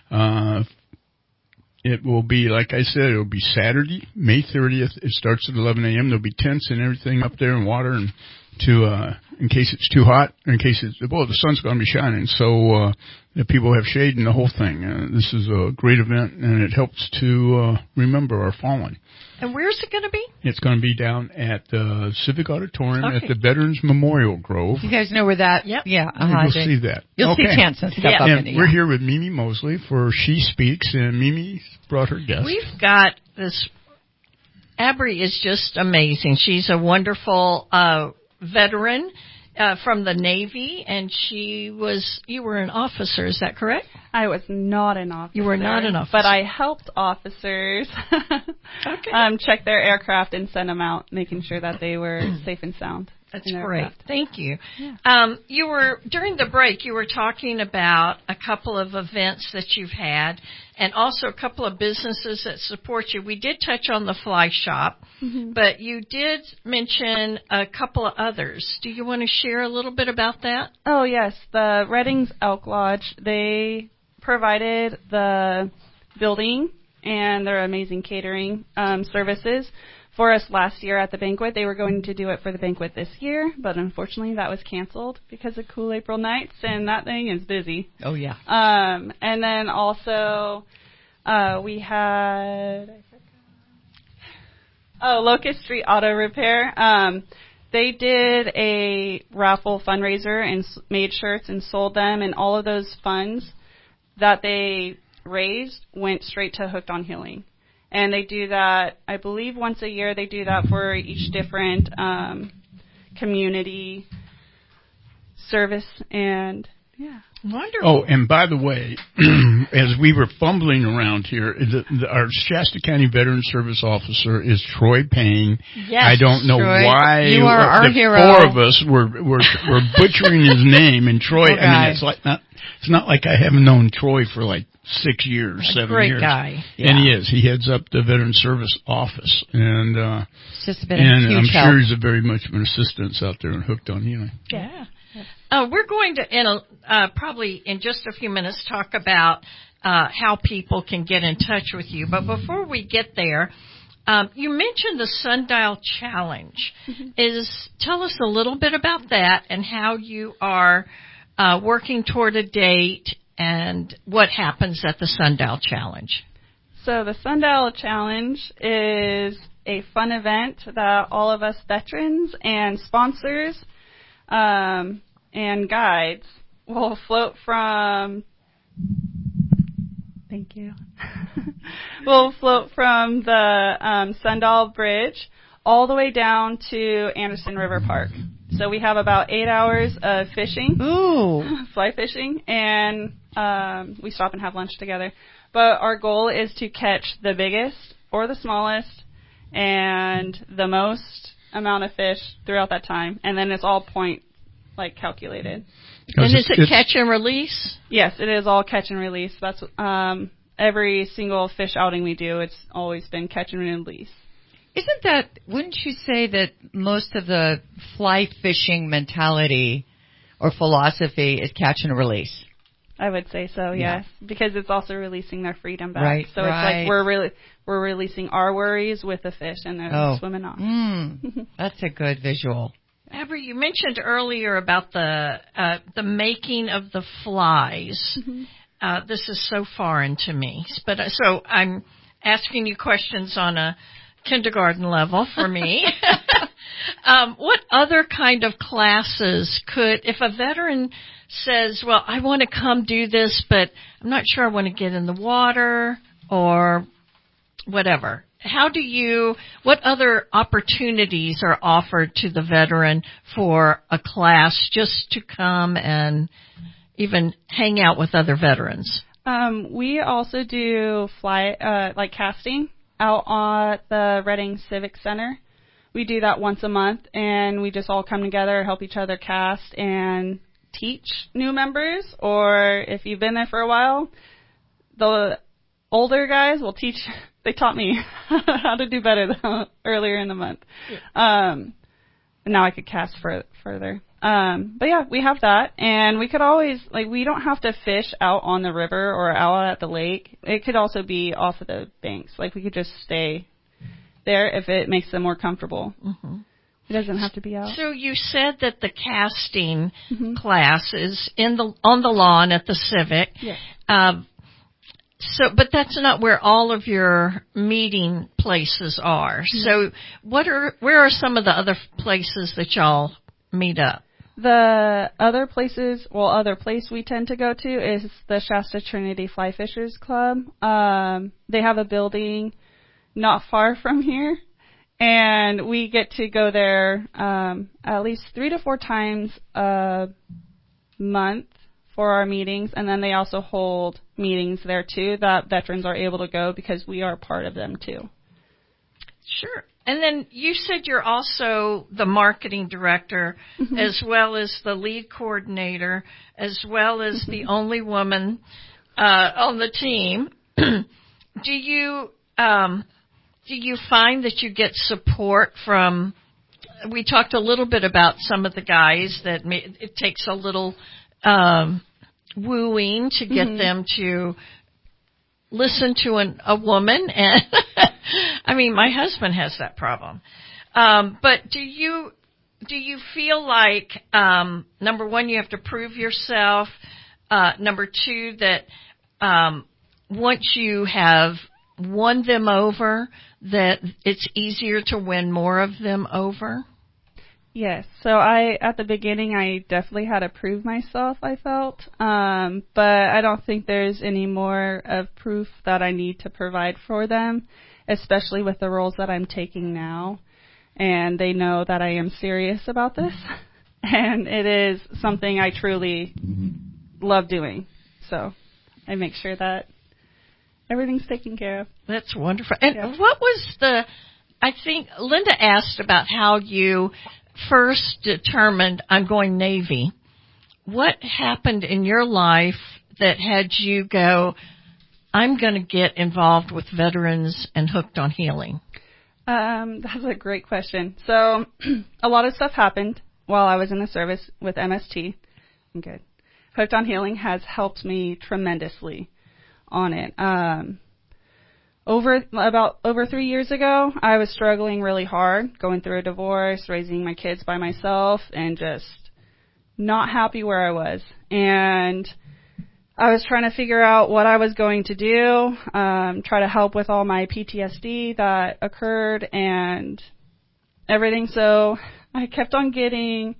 It will be, like I said, it will be Saturday, May 30th. It starts at 11 a.m. There'll be tents and everything up there and water and in case it's too hot, or in case the sun's going to be shining, so that people have shade and the whole thing. This is a great event, and it helps to remember our fallen. And where's it going to be? It's going to be down at the Civic Auditorium at the Veterans Memorial Grove. You guys know where that? Yep. Yeah. You'll see that. You'll see tents and stuff up in the we're here with Mimi Mosley for She Speaks, and Mimi brought her guest. We've got this. Abry is just amazing. She's a wonderful veteran from the Navy, and you were an officer, is that correct? I was not an officer. You were not an officer. But I helped officers check their aircraft and send them out, making sure that they were safe and sound. That's great. Thank you. Yeah. During the break, you were talking about a couple of events that you've had and also a couple of businesses that support you. We did touch on the Fly Shop, but you did mention a couple of others. Do you want to share a little bit about that? Oh, yes. The Reddings Elk Lodge, they provided the building and their amazing catering services for us last year at the banquet. They were going to do it for the banquet this year, but unfortunately that was canceled because of Cool April Nights, and that thing is busy. Oh, yeah. And then also we had Locust Street Auto Repair. They did a raffle fundraiser and made shirts and sold them, and all of those funds that they raised went straight to Hooked on Healing. And they do that, I believe, once a year. They do that for each different community service. And, yeah. Wonderful. Oh, and by the way, as we were fumbling around here, our Shasta County Veteran Service Officer is Troy Payne. Yes, I don't know Troy, why you are our hero. Four of us were butchering his name. And Troy, I mean, it's not like I haven't known Troy for like 6 years, 7 years. Great guy. Yeah. And he is. He heads up the Veteran Service Office. And, it's just been a huge I'm help. sure he's a very much of an assistance out there and Hooked on Healing. Yeah. We're going to, probably in just a few minutes, talk about how people can get in touch with you. But before we get there, you mentioned the Sundial Challenge. Tell us a little bit about that and how you are working toward a date and what happens at the Sundial Challenge. So the Sundial Challenge is a fun event that all of us veterans and sponsors and guides will float from. Thank you. We'll float from the Sundial Bridge all the way down to Anderson River Park. So we have about 8 hours of fishing, fly fishing, and we stop and have lunch together. But our goal is to catch the biggest or the smallest and the most amount of fish throughout that time, and then it's all point calculated. And is it catch and release? Yes, it is all catch and release. That's every single fish outing we do. It's always been catch and release. Wouldn't you say that most of the fly fishing mentality or philosophy is catch and release. I would say so, yes, because it's also releasing their freedom back. Right, so it's like we're releasing our worries with the fish, and they're swimming off. That's a good visual. Amber, you mentioned earlier about the making of the flies. Mm-hmm. This is so foreign to me, but so I'm asking you questions on a kindergarten level for me. What other kind of classes could, if a veteran says, well, I want to come do this, but I'm not sure I want to get in the water or whatever. What other opportunities are offered to the veteran for a class just to come and even hang out with other veterans? We also do like casting out at the Reading Civic Center. We do that once a month, and we just all come together, help each other cast, and teach new members. Or if you've been there for a while, the older guys will teach. They taught me how to do better earlier in the month. And now I could cast further. But yeah, we have that, and we could always, we don't have to fish out on the river or out at the lake. It could also be off of the banks. We could just stay there if it makes them more comfortable. Mm-hmm. It doesn't have to be out. So you said that the casting class is on the lawn at the Civic. Yes. But that's not where all of your meeting places are. So where are some of the other places that y'all meet up? The other place we tend to go to is the Shasta Trinity Fly Fishers Club. They have a building not far from here, and we get to go there at least 3 to 4 times a month for our meetings, and then they also hold meetings there too that veterans are able to go because we are part of them too. Sure. And then you said you're also the marketing director, as well as the lead coordinator, as well as the only woman on the team. Do you find that you get support from? We talked a little bit about some of the guys that it takes a little wooing to get them to listen to a woman, and I mean, my husband has that problem. But do you feel like number one, you have to prove yourself? Number two, that once you have won them over, that it's easier to win more of them over? Yes. So at the beginning, I definitely had to prove myself, I felt. But I don't think there's any more of proof that I need to provide for them, especially with the roles that I'm taking now. And they know that I am serious about this. And it is something I truly love doing. So I make sure that everything's taken care of. That's wonderful. And what was I think Linda asked about how you first determined I'm going Navy. What happened in your life that had you go, I'm going to get involved with veterans and Hooked on Healing? That's a great question. So a lot of stuff happened while I was in the service with MST. I'm good. Hooked on Healing has helped me tremendously on it. Over 3 years ago, I was struggling really hard, going through a divorce, raising my kids by myself, and just not happy where I was. And I was trying to figure out what I was going to do, try to help with all my PTSD that occurred and everything. So I kept on getting,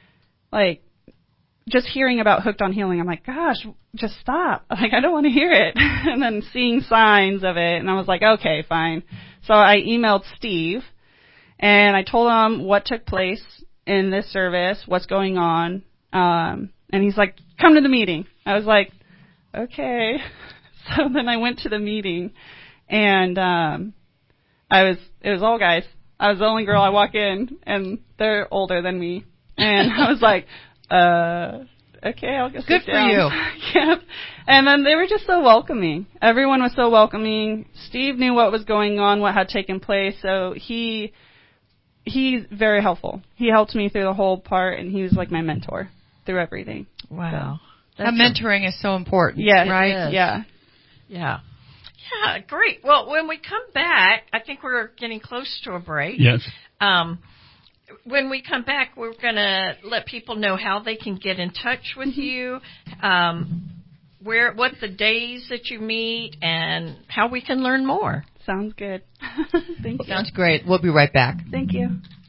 just hearing about Hooked on Healing. I'm like, gosh, just stop. I don't want to hear it. And then seeing signs of it, and I was like, okay, fine. So I emailed Steve, and I told him what took place in this service, what's going on. And he's like, come to the meeting. I was like, okay. So then I went to the meeting, and it was all guys. I was the only girl. I walk in, and they're older than me. And I was like, okay, I'll just Good sit down. for you. Yeah. And then they were just so welcoming. Everyone was so welcoming. Steve knew what was going on, what had taken place, so he's very helpful. He helped me through the whole part, and he was like my mentor. through everything. Wow. So, mentoring is so important. Yes, right? Yeah. Yeah. Yeah, great. Well, when we come back, I think we're getting close to a break. Yes. When we come back, we're going to let people know how they can get in touch with you, what the days that you meet, and how we can learn more. Sounds good. Thank you. Sounds great. We'll be right back. Thank you.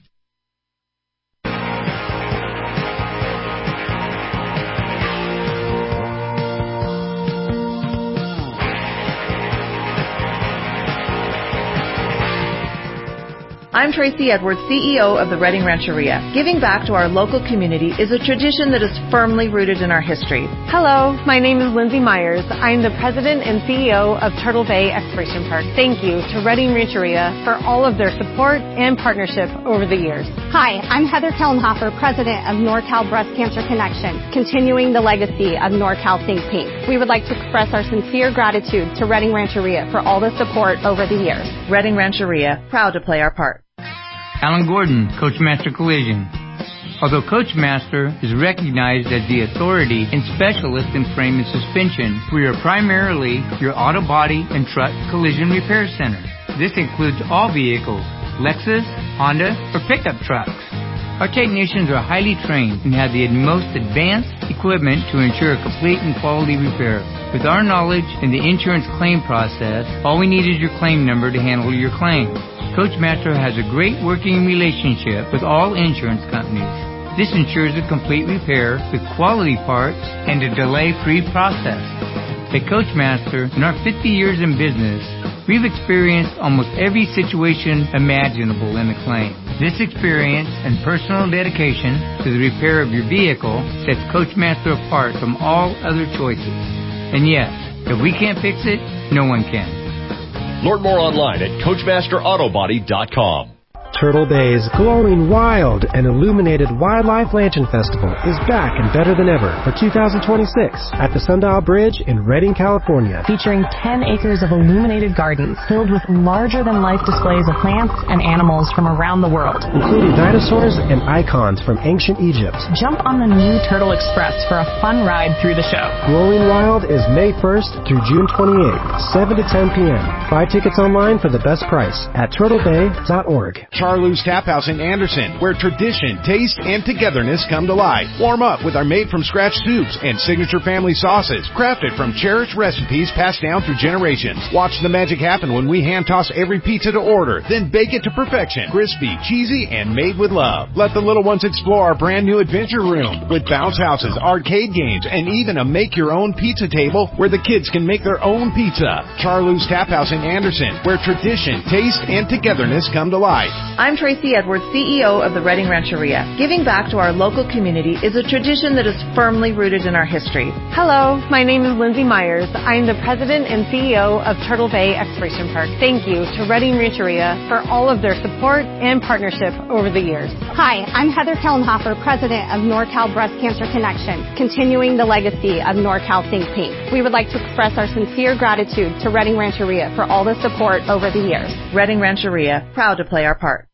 I'm Tracy Edwards, CEO of the Redding Rancheria. Giving back to our local community is a tradition that is firmly rooted in our history. Hello, my name is Lindsay Myers. I'm the President and CEO of Turtle Bay Exploration Park. Thank you to Redding Rancheria for all of their support and partnership over the years. Hi, I'm Heather Kellenhofer, President of NorCal Breast Cancer Connection, continuing the legacy of NorCal Think Pink. We would like to express our sincere gratitude to Redding Rancheria for all the support over the years. Redding Rancheria, proud to play our part. Alan Gordon, Coachmaster Collision. Although Coachmaster is recognized as the authority and specialist in frame and suspension, we are primarily your auto body and truck collision repair center. This includes all vehicles, Lexus, Honda, or pickup trucks. Our technicians are highly trained and have the most advanced equipment to ensure a complete and quality repair. With our knowledge in the insurance claim process, all we need is your claim number to handle your claim. Coachmaster has a great working relationship with all insurance companies. This ensures a complete repair with quality parts and a delay-free process. At Coachmaster, in our 50 years in business, we've experienced almost every situation imaginable in a claim. This experience and personal dedication to the repair of your vehicle sets Coachmaster apart from all other choices. And yet, if we can't fix it, no one can. Learn more online at CoachmasterAutobody.com. Turtle Bay's glowing wild and illuminated Wildlife Lantern Festival is back and better than ever for 2026 at the Sundial Bridge in Redding, California. Featuring 10 acres of illuminated gardens filled with larger-than-life displays of plants and animals from around the world, including dinosaurs and icons from ancient Egypt. Jump on the new Turtle Express for a fun ride through the show. Glowing Wild is May 1st through June 28th, 7 to 10 p.m. Buy tickets online for the best price at turtlebay.org. Charlou's Tap House in Anderson, where tradition, taste, and togetherness come to life. Warm up with our made-from-scratch soups and signature family sauces, crafted from cherished recipes passed down through generations. Watch the magic happen when we hand-toss every pizza to order, then bake it to perfection. Crispy, cheesy, and made with love. Let the little ones explore our brand-new adventure room with bounce houses, arcade games, and even a make-your-own pizza table where the kids can make their own pizza. Charlou's Tap House in Anderson, where tradition, taste, and togetherness come to life. I'm Tracy Edwards, CEO of the Redding Rancheria. Giving back to our local community is a tradition that is firmly rooted in our history. Hello, my name is Lindsay Myers. I'm the President and CEO of Turtle Bay Exploration Park. Thank you to Redding Rancheria for all of their support and partnership over the years. Hi, I'm Heather Kellenhofer, President of NorCal Breast Cancer Connection, continuing the legacy of NorCal Think Pink. We would like to express our sincere gratitude to Redding Rancheria for all the support over the years. Redding Rancheria, proud to play our part.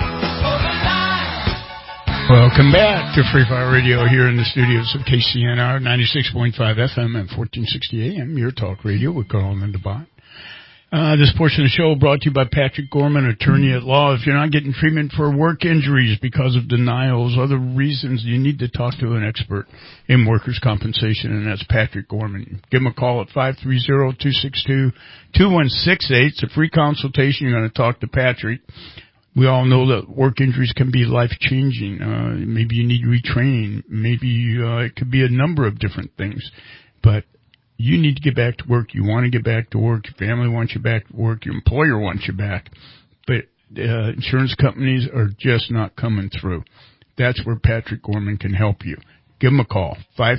Welcome back to Free Fire Radio here in the studios of KCNR 96.5 FM and 1460 AM, your talk radio with Carl and Linda Bott. This portion of the show brought to you by Patrick Gorman, attorney at law. If you're not getting treatment for work injuries because of denials, other reasons, you need to talk to an expert in workers' compensation, and that's Patrick Gorman. Give him a call at 530-262-2168. It's a free consultation. You're going to talk to Patrick. We all know that work injuries can be life-changing. Maybe you need retraining. Maybe it could be a number of different things. But you need to get back to work. You want to get back to work. Your family wants you back to work. Your employer wants you back. But insurance companies are just not coming through. That's where Patrick Gorman can help you. Give him a call,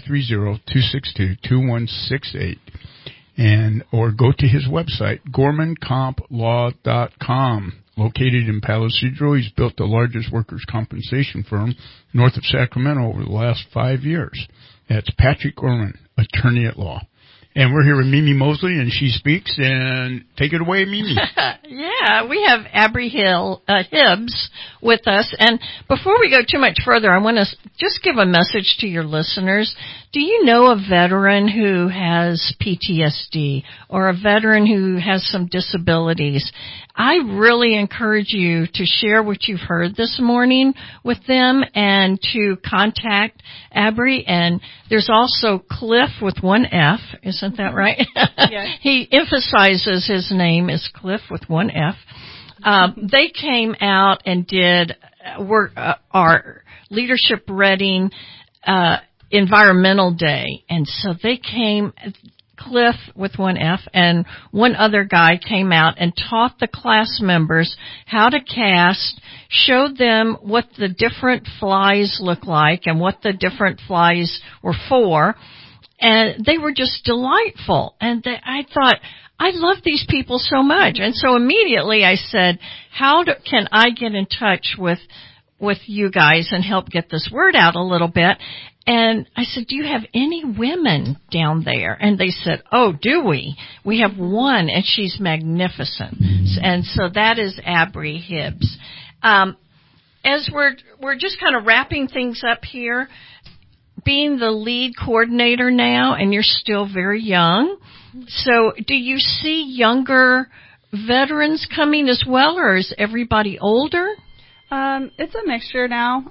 530-262-2168. Or go to his website, GormanCompLaw.com. Located in Palo Cedro, he's built the largest workers' compensation firm north of Sacramento over the last 5 years. That's Patrick Gorman, attorney at law. And we're here with Mimi Mosley, and she speaks. And take it away, Mimi. Yeah, we have Abby Hibbs with us. And before we go too much further, I want to just give a message to your listeners. Do you know a veteran who has PTSD or a veteran who has some disabilities? I really encourage you to share what you've heard this morning with them and to contact Abby. And there's also Cliff with one F. Isn't that right? Yeah. He emphasizes his name is Cliff with one F. They came out and did our Leadership Reading Environmental Day. And so they came, Cliff with one F and one other guy came out and taught the class members how to cast, showed them what the different flies look like and what the different flies were for. And they were just delightful. And I thought, I love these people so much. And so immediately I said, can I get in touch with you guys and help get this word out a little bit? And I said, do you have any women down there? And they said, oh, do we? We have one, and she's magnificent. And so that is Abby Hibbs. As we're just kind of wrapping things up here, being the lead coordinator now, and you're still very young, so do you see younger veterans coming as well, or is everybody older? It's a mixture now.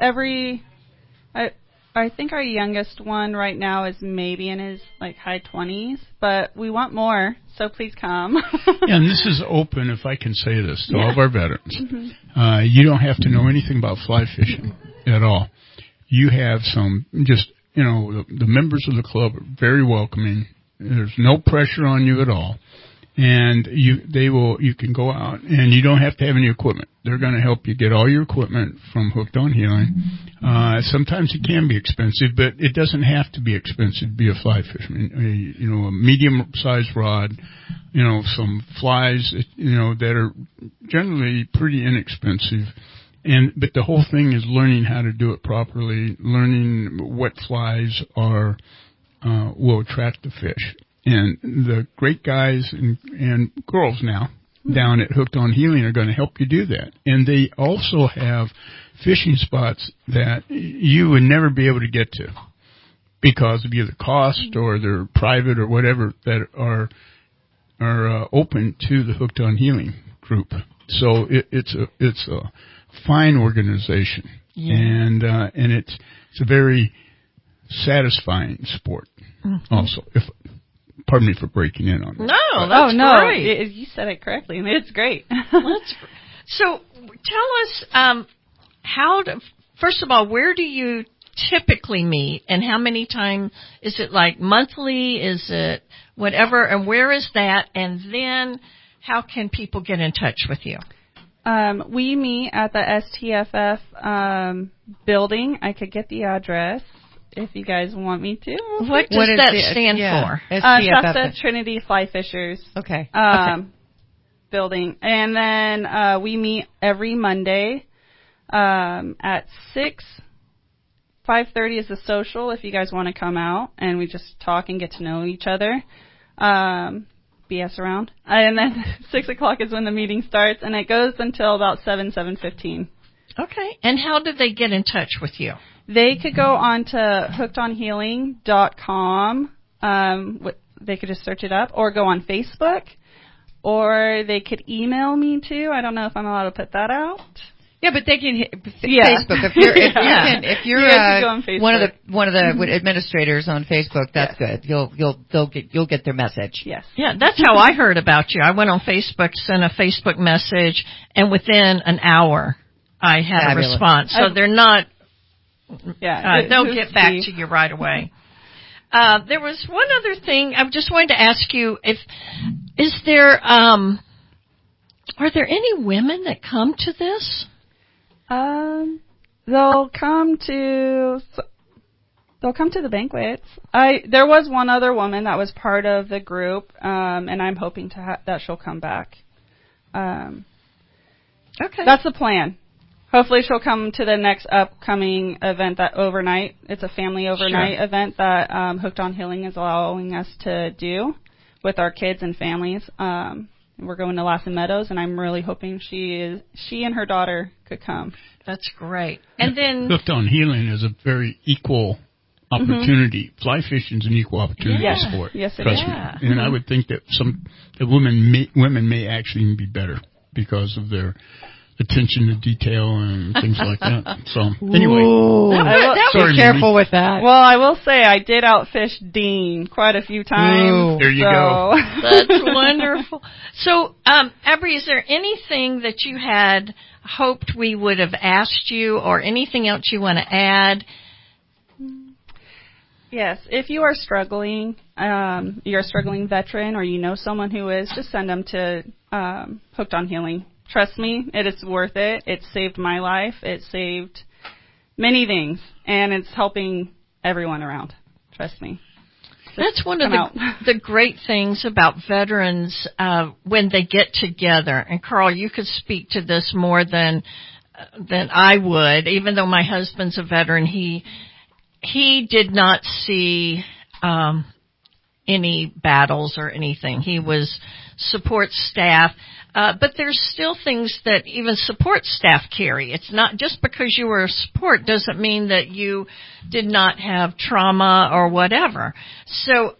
I think our youngest one right now is maybe in his high 20s, but we want more, so please come. Yeah, and this is open, if I can say this, to all of our veterans. Mm-hmm. You don't have to know anything about fly fishing at all. You have the members of the club are very welcoming. There's no pressure on you at all. And you can go out and you don't have to have any equipment. They're going to help you get all your equipment from Hooked on Healing. Sometimes it can be expensive, but it doesn't have to be expensive to be a fly fisherman. A medium-sized rod, some flies, that are generally pretty inexpensive. But the whole thing is learning how to do it properly, learning what flies will attract the fish. And the great guys and girls now down at Hooked on Healing are going to help you do that. And they also have fishing spots that you would never be able to get to because of either cost or they're private or whatever that are open to the Hooked on Healing group. So it's a fine organization. Yeah. And it's a very satisfying sport also. Pardon me for breaking in on that. No, that's great. You said it correctly. It's great. So tell us first of all, where do you typically meet and how many times? Is it monthly? Is it whatever? And where is that? And then how can people get in touch with you? We meet at the STFF building. I could get the address if you guys want me to. What does that stand for? Shasta Trinity Fly Fishers. Okay. Building. And then we meet every Monday at 6. 5:30 is the social if you guys want to come out, and we just talk and get to know each other. BS around. And then 6 o'clock is when the meeting starts, and it goes until about 7:15. Okay. And how do they get in touch with you? They could go on to hookedonhealing.com. They could just search it up, or go on Facebook, or they could email me too. I don't know if I'm allowed to put that out. Yeah, but they can hit Facebook if you're one of the administrators on Facebook. That's good. You'll get their message. Yes. Yeah, that's how I heard about you. I went on Facebook, sent a Facebook message, and within an hour, I had a response. So they're not. Yeah, they'll get back to you right away. There was one other thing I just wanted to ask you: are there any women that come to this? They'll come to the banquets. There was one other woman that was part of the group, and I'm hoping that she'll come back. Okay, that's the plan. hopefully she'll come to the next upcoming event, that overnight. It's a family overnight event that Hooked on Healing is allowing us to do with our kids and families. We're going to Lassen Meadows, and I'm really hoping she and her daughter could come. That's great. And then Hooked on Healing is a very equal opportunity. Fly fishing is an equal opportunity sport. Yes, it Trust is. me. And I would think that that women may actually even be better because of their attention to detail and things like that. So anyway, be careful with that. Well, I will say I did outfish Dean quite a few times. There you go. That's wonderful. So, Abby, is there anything that you had hoped we would have asked you, or anything else you want to add? Yes, if you are struggling, you're a struggling veteran, or you know someone who is, just send them to Hooked on Healing. Trust me, it is worth it. It saved my life. It saved many things, and it's helping everyone around. Trust me. That's one of the great things about veterans when they get together. And Carl, you could speak to this more than I would. Even though my husband's a veteran, he did not see any battles or anything. He was support staff. But there's still things that even support staff carry. It's not just because you were a support doesn't mean that you did not have trauma or whatever. So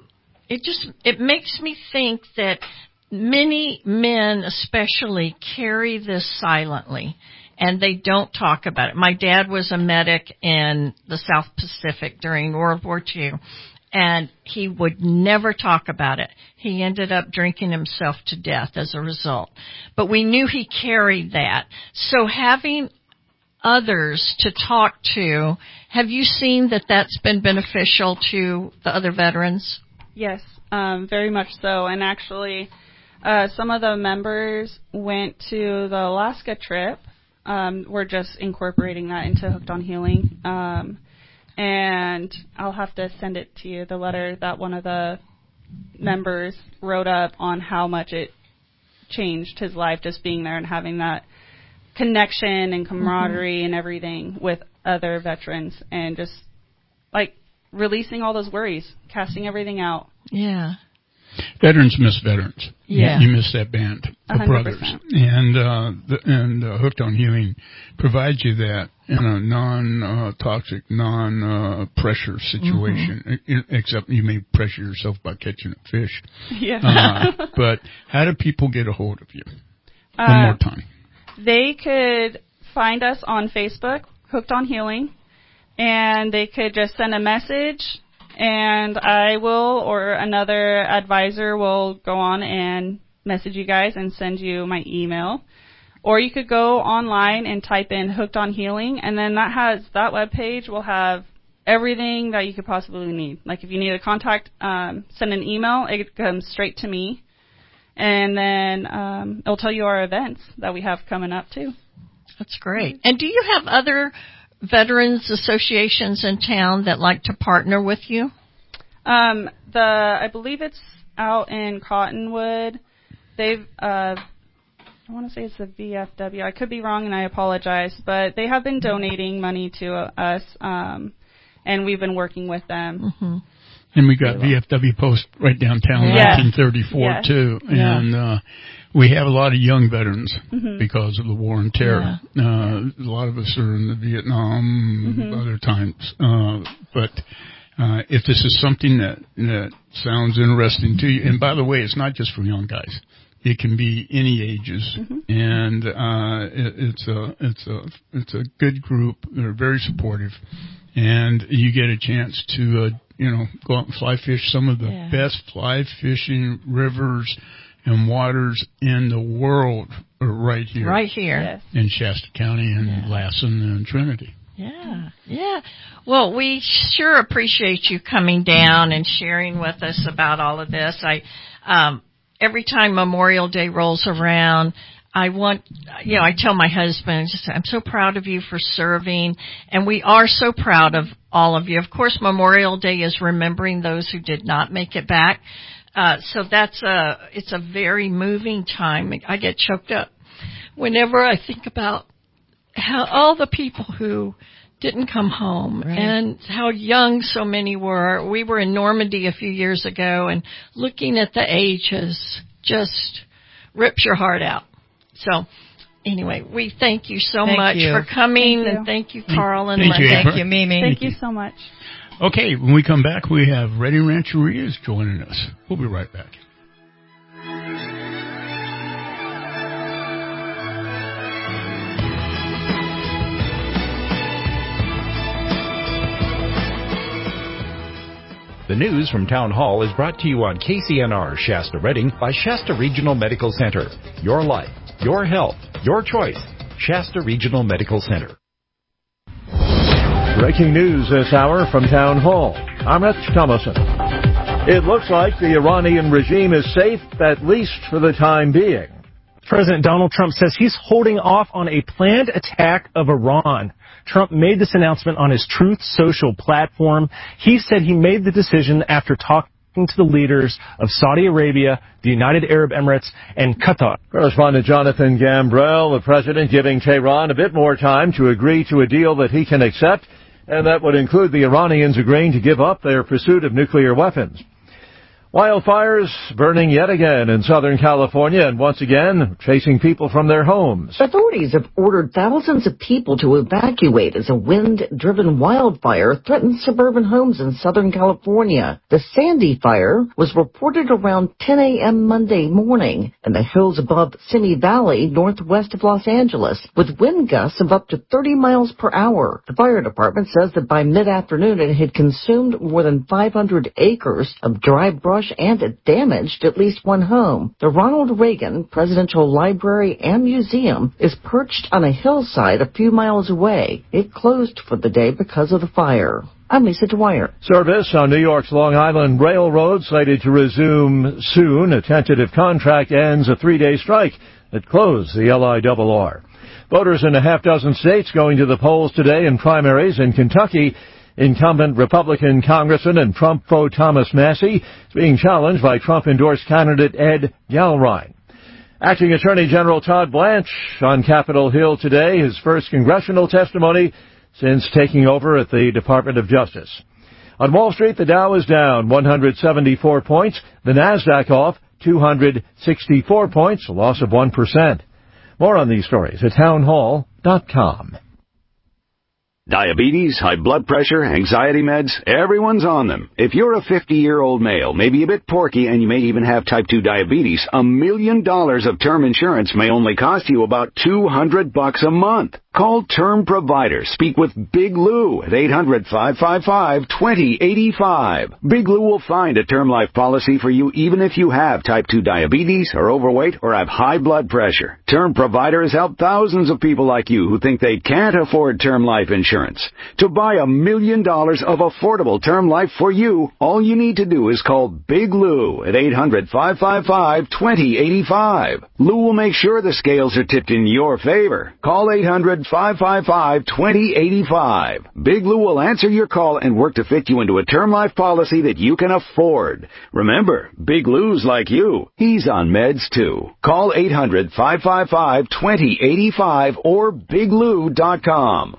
it makes me think that many men especially carry this silently, and they don't talk about it. My dad was a medic in the South Pacific during World War II. And he would never talk about it. He ended up drinking himself to death as a result. But we knew he carried that. So having others to talk to, have you seen that that's been beneficial to the other veterans? Yes, very much so. And actually, some of the members went to the Alaska trip. We're just incorporating that into Hooked on Healing. And I'll have to send it to you, the letter that one of the members wrote up on how much it changed his life just being there and having that connection and camaraderie and everything with other veterans, and just like releasing all those worries, casting everything out. Yeah. Veterans miss veterans. Yeah. You miss that band of 100%. brothers. And Hooked on Healing provides you that in a non-toxic, non-pressure situation, except you may pressure yourself by catching a fish. Yeah. But how do people get a hold of you? One more time. They could find us on Facebook, Hooked on Healing, and they could just send a message, and I will, or another advisor will go on and message you guys and send you my email. Or you could go online and type in Hooked on Healing, and then that webpage will have everything that you could possibly need. Like if you need a contact, send an email, it comes straight to me. And then it'll tell you our events that we have coming up too. That's great. And do you have other veterans associations in town that like to partner with you? I believe it's out in Cottonwood. They've I want to say it's the VFW. I could be wrong, and I apologize, but they have been donating money to us, and we've been working with them. Mm-hmm. And we got VFW Post right downtown, 1934 too, and we have a lot of young veterans because of the war and terror. A lot of us are in the Vietnam, other times, but if this is something that sounds interesting to you, and by the way, it's not just for young guys. It can be any ages, and it's a good group. They're very supportive, and you get a chance to go out and fly fish some of the best fly fishing rivers and waters in the world are right here in Shasta County and Lassen and Trinity. Yeah. Well, we sure appreciate you coming down and sharing with us about all of this. Every time Memorial Day rolls around, I tell my husband, I'm so proud of you for serving, and we are so proud of all of you. Of course, Memorial Day is remembering those who did not make it back. So it's a very moving time. I get choked up whenever I think about all the people who didn't come home, right, and how young so many were. We were in Normandy a few years ago, and looking at the ages just rips your heart out. So anyway, we thank you so much for coming, and thank you, Carl and Linda. Thank you, Mimi. Thank you so much. Okay, when we come back, we have Redding Rancherias joining us. We'll be right back. The news from Town Hall is brought to you on KCNR Shasta Redding by Shasta Regional Medical Center. Your life, your health, your choice. Shasta Regional Medical Center. Breaking news this hour from Town Hall. I'm Rich Thomason. It looks like the Iranian regime is safe, at least for the time being. President Donald Trump says he's holding off on a planned attack of Iran. Trump made this announcement on his Truth Social platform. He said he made the decision after talking to the leaders of Saudi Arabia, the United Arab Emirates, and Qatar. Correspondent Jonathan Gambrell, the president giving Tehran a bit more time to agree to a deal that he can accept, and that would include the Iranians agreeing to give up their pursuit of nuclear weapons. Wildfires burning yet again in Southern California and once again chasing people from their homes. Authorities have ordered thousands of people to evacuate as a wind-driven wildfire threatens suburban homes in Southern California. The Sandy Fire was reported around 10 a.m. Monday morning in the hills above Simi Valley, northwest of Los Angeles, with wind gusts of up to 30 miles per hour. The fire department says that by mid-afternoon it had consumed more than 500 acres of dry brush and it damaged at least one home. The Ronald Reagan Presidential Library and Museum is perched on a hillside a few miles away. It closed for the day because of the fire. I'm Lisa Dwyer. Service on New York's Long Island Railroad slated to resume soon. A tentative contract ends a 3-day strike that closed the LIRR. Voters in a half dozen states going to the polls today in primaries. In Kentucky, incumbent Republican Congressman and Trump foe Thomas Massie is being challenged by Trump-endorsed candidate Ed Galrine. Acting Attorney General Todd Blanche on Capitol Hill today, his first congressional testimony since taking over at the Department of Justice. On Wall Street, the Dow is down 174 points, the Nasdaq off 264 points, a loss of 1%. More on these stories at townhall.com. Diabetes, high blood pressure, anxiety meds, everyone's on them. If you're a 50-year-old male, maybe a bit porky, and you may even have type 2 diabetes, $1 million of term insurance may only cost you about $200 a month. Call Term Provider. Speak with Big Lou at 800-555-2085. Big Lou will find a term life policy for you even if you have type 2 diabetes, are overweight, or have high blood pressure. Term Provider has helped thousands of people like you who think they can't afford term life insurance. To buy $1 million of affordable term life for you, all you need to do is call Big Lou at 800-555-2085. Lou will make sure the scales are tipped in your favor. Call 800-555-2085. Big Lou will answer your call and work to fit you into a term life policy that you can afford. Remember, Big Lou's like you. He's on meds too. Call 800-555-2085 or biglou.com.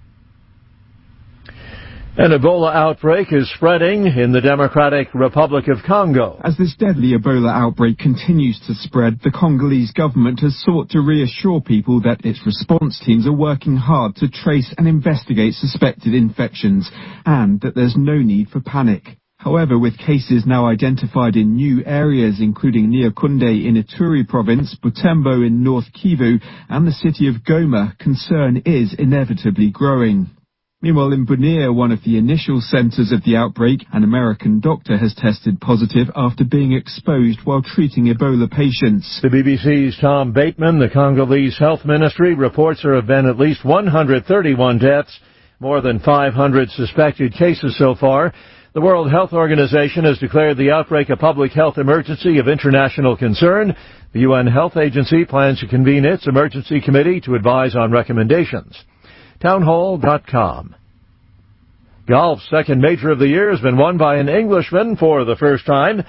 An Ebola outbreak is spreading in the Democratic Republic of Congo. As this deadly Ebola outbreak continues to spread, the Congolese government has sought to reassure people that its response teams are working hard to trace and investigate suspected infections, and that there's no need for panic. However, with cases now identified in new areas, including Nyakunde in Ituri province, Butembo in North Kivu, and the city of Goma, concern is inevitably growing. Meanwhile, in Bunia, one of the initial centers of the outbreak, an American doctor has tested positive after being exposed while treating Ebola patients. The BBC's Tom Bateman, the Congolese Health Ministry, reports there have been at least 131 deaths, more than 500 suspected cases so far. The World Health Organization has declared the outbreak a public health emergency of international concern. The UN Health Agency plans to convene its emergency committee to advise on recommendations. Townhall.com. Golf's second major of the year has been won by an Englishman for the first time.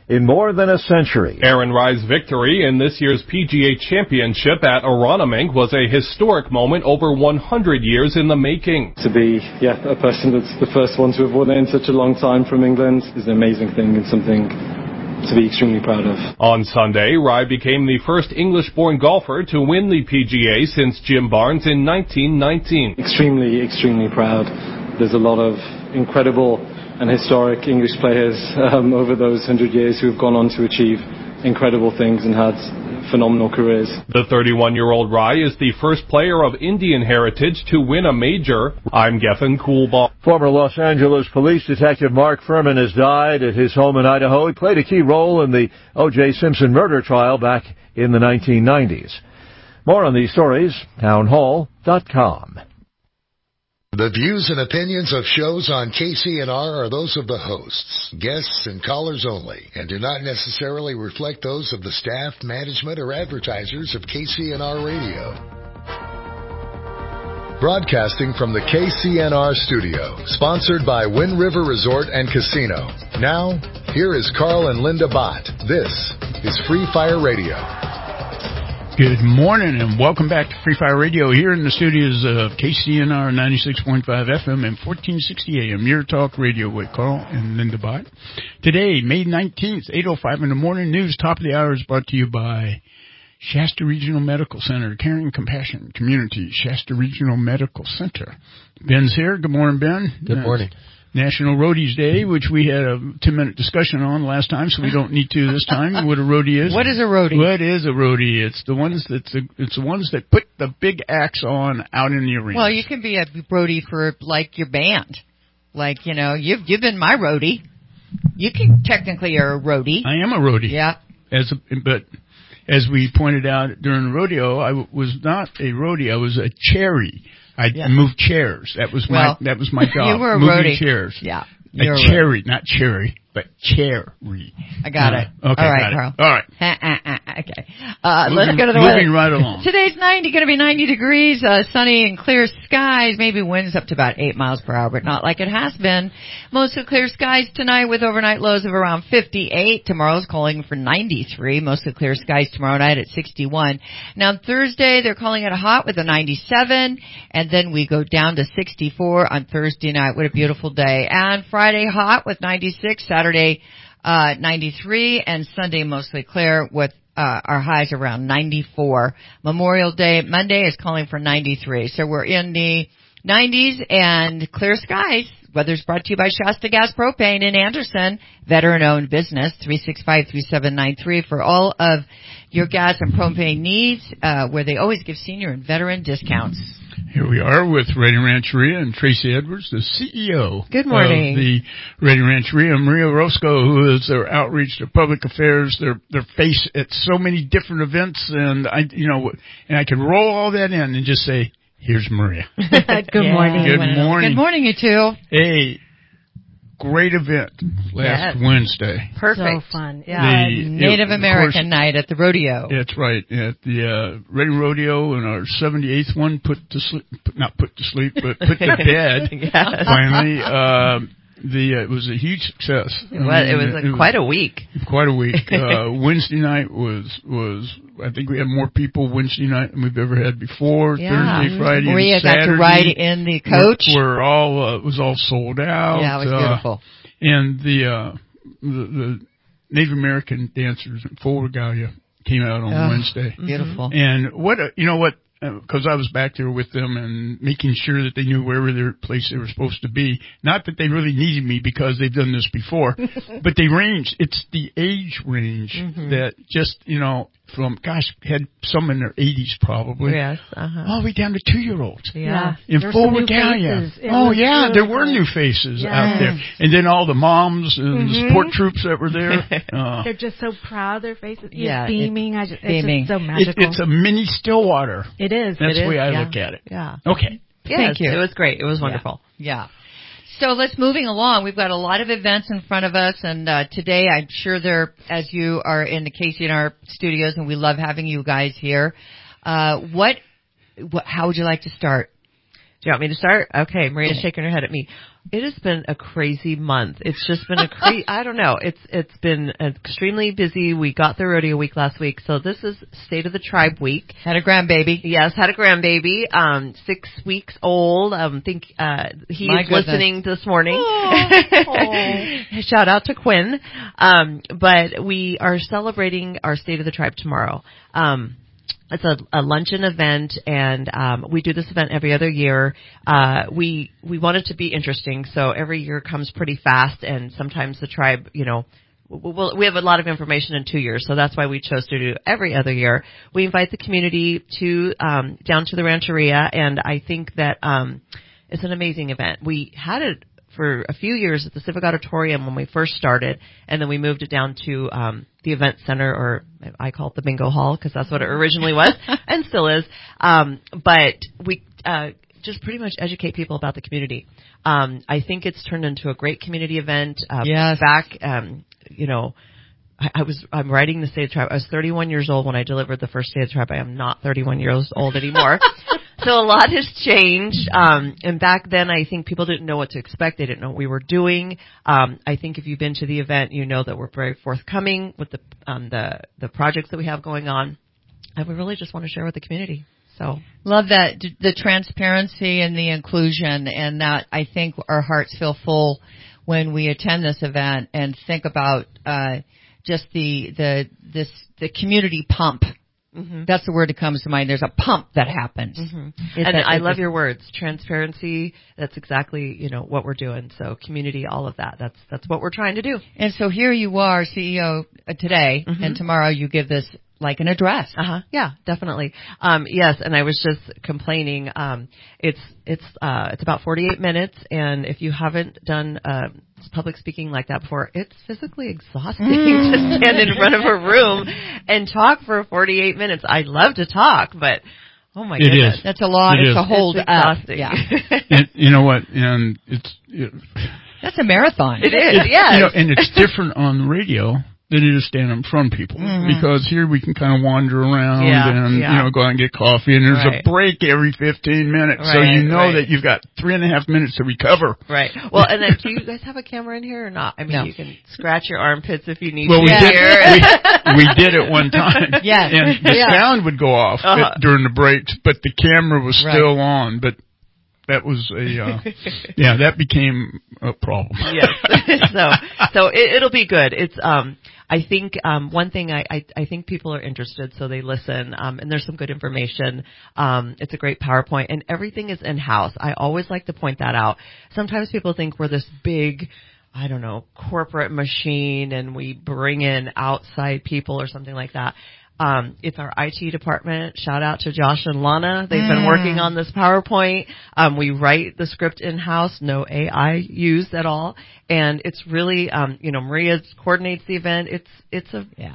in more than a century. Aaron Rye's victory in this year's PGA Championship at Aronimink was a historic moment over 100 years in the making. To be, a person that's the first one to have won it in such a long time from England is an amazing thing and something to be extremely proud of. On Sunday, Rye became the first English-born golfer to win the PGA since Jim Barnes in 1919. Extremely, extremely proud. There's a lot of incredible and historic English players over those 100 years who have gone on to achieve incredible things and had phenomenal careers. The 31-year-old Rye is the first player of Indian heritage to win a major. I'm Geffen Coolball. Former Los Angeles police detective Mark Furman has died at his home in Idaho. He played a key role in the O.J. Simpson murder trial back in the 1990s. More on these stories, townhall.com. The views and opinions of shows on KCNR are those of the hosts, guests, and callers only, and do not necessarily reflect those of the staff, management, or advertisers of KCNR Radio. Broadcasting from the KCNR studio, sponsored by Wind River Resort and Casino. Now, here is Carl and Linda Bott. This is Free Fire Radio. Good morning and welcome back to Free Fire Radio here in the studios of KCNR 96.5 FM and 1460 AM, your talk radio with Carl and Linda Bott. Today, May 19th, 8:05 in the morning, news top of the hour is brought to you by Shasta Regional Medical Center, Caring Compassion Community, Shasta Regional Medical Center. Ben's here. Good morning, Ben. Good morning. National Roadies Day, which we had a 10-minute discussion on last time, so we don't need to this time. What a roadie is? What is a roadie? What is a roadie? It's the ones that put the big axe on out in the arena. Well, you can be a roadie for like your band, like you've been my roadie. You can technically are a roadie. I am a roadie. Yeah. But as we pointed out during the rodeo, I was not a roadie. I was a cherry. I moved chairs. That was my job. You were a moving roadie. chairs. Yeah. A cherry, not cherry, but cherry. I got it. Okay, all right, Carl. All right. Okay. Let's go to the weather. Moving right along. Today's going to be 90 degrees, sunny and clear skies, maybe winds up to about 8 miles per hour, but not like it has been. Mostly clear skies tonight with overnight lows of around 58. Tomorrow's calling for 93. Mostly clear skies tomorrow night at 61. Now Thursday, they're calling it hot with a 97, and then we go down to 64 on Thursday night. What a beautiful day. And Friday hot with 96, Saturday 93, and Sunday mostly clear with our highs around 94. Memorial Day, Monday is calling for 93. So we're in the 90s and clear skies. Weather's brought to you by Shasta Gas Propane in Anderson, veteran-owned business, 365-3793 for all of your gas and propane needs, where they always give senior and veteran discounts. Here we are with Redding Rancheria and Tracy Edwards, the CEO. Good morning. Of the Redding Rancheria. Maria Roscoe, who is their outreach, their public affairs, their face at so many different events, and I could roll all that in and just say, here's Maria. Good morning. Good morning. Good morning, you two. A great event last Wednesday. Perfect. So fun. Yeah. Native American night at the rodeo. That's right. At the Redding Rodeo, and our 78th one put to bed. Yes. Finally. It was a huge success. It was quite a week. Quite a week. Wednesday night was I think we had more people Wednesday night than we've ever had before. Yeah. Thursday, Friday, Maria and Saturday. got to ride in the coach. We're all it was all sold out. Yeah, it was beautiful. And the Native American dancers in full regalia came out on Wednesday. Beautiful. And because I was back there with them and making sure that they knew wherever their place they were supposed to be. Not that they really needed me because they've done this before, but they range. It's the age range that just, had some in their 80s probably. Yes. All the way down to 2-year-olds. Yeah. In full regalia. There were new faces out there. And then all the moms and the support troops that were there. They're just so proud. Their faces beaming. It's just so magical. It's a mini Stillwater. It is. That's the way I look at it. Yeah. Okay. Thank you. It was great. It was wonderful. Yeah. So moving along. We've got a lot of events in front of us, and today I'm sure as you are in the KCNR studios, and we love having you guys here. How would you like to start? you want me to start? Okay, Marina's shaking her head at me. It has been a crazy month. It's just been I don't know. It's been extremely busy. We got the rodeo week last week, so this is State of the Tribe week. Had a grandbaby. Yes, had a grandbaby. 6 weeks old. Think he My is goodness. listening this morning. Oh. Shout out to Quinn. But we are celebrating our State of the Tribe tomorrow. It's a luncheon event, and we do this event every other year. We want it to be interesting, so every year comes pretty fast, and sometimes the tribe, we have a lot of information in 2 years, so that's why we chose to do every other year. We invite the community to down to the Rancheria, and I think that it's an amazing event. We had it for a few years at the Civic Auditorium when we first started, and then we moved it down to the event center, or I call it the bingo hall because that's what it originally was and still is. But we just pretty much educate people about the community. I think it's turned into a great community event. Yes. Back, I'm writing the State of the Tribe. I was 31 years old when I delivered the first State of the Tribe. I am not 31 years old anymore. So a lot has changed. And back then, I think people didn't know what to expect. They didn't know what we were doing. I think if you've been to the event, you know that we're very forthcoming with the projects that we have going on. And we really just want to share with the community. So love that, the transparency and the inclusion, and that I think our hearts feel full when we attend this event and think about just the community pump. Mm-hmm. That's the word that comes to mind. There's a pump that happens. Mm-hmm. And I love your words. Transparency. That's exactly, what we're doing. So community, all of that. That's what we're trying to do. And so here you are, CEO today, mm-hmm. and tomorrow you give this like an address. Yeah, definitely. Yes. And I was just complaining. It's about 48 minutes. And if you haven't done, public speaking like that before, it's physically exhausting to stand in front of a room and talk for 48 minutes. I love to talk, but oh my goodness. Is. That's a lot. It's a hold up. Exhausting. Yeah. And you know what? And that's a marathon. It is. Yes. And it's different on the radio than it is standing in front of people, because here we can kind of wander around and go out and get coffee, and there's a break every 15 minutes, so that you've got 3.5 minutes to recover. Right. Well, and then do you guys have a camera in here or not? I mean, no. You can scratch your armpits if you need to. We did it one time. Yes. And the sound would go off during the breaks, but the camera was still on. But that was that became a problem. Yes. So it'll be good. It's I think one thing I think people are interested, so they listen, and there's some good information. It's a great PowerPoint, and everything is in-house. I always like to point that out. Sometimes people think we're this big, corporate machine, and we bring in outside people or something like that. It's our IT department. Shout out to Josh and Lana. They've been working on this PowerPoint. We write the script in-house, no AI used at all. And it's really, Maria coordinates the event. It's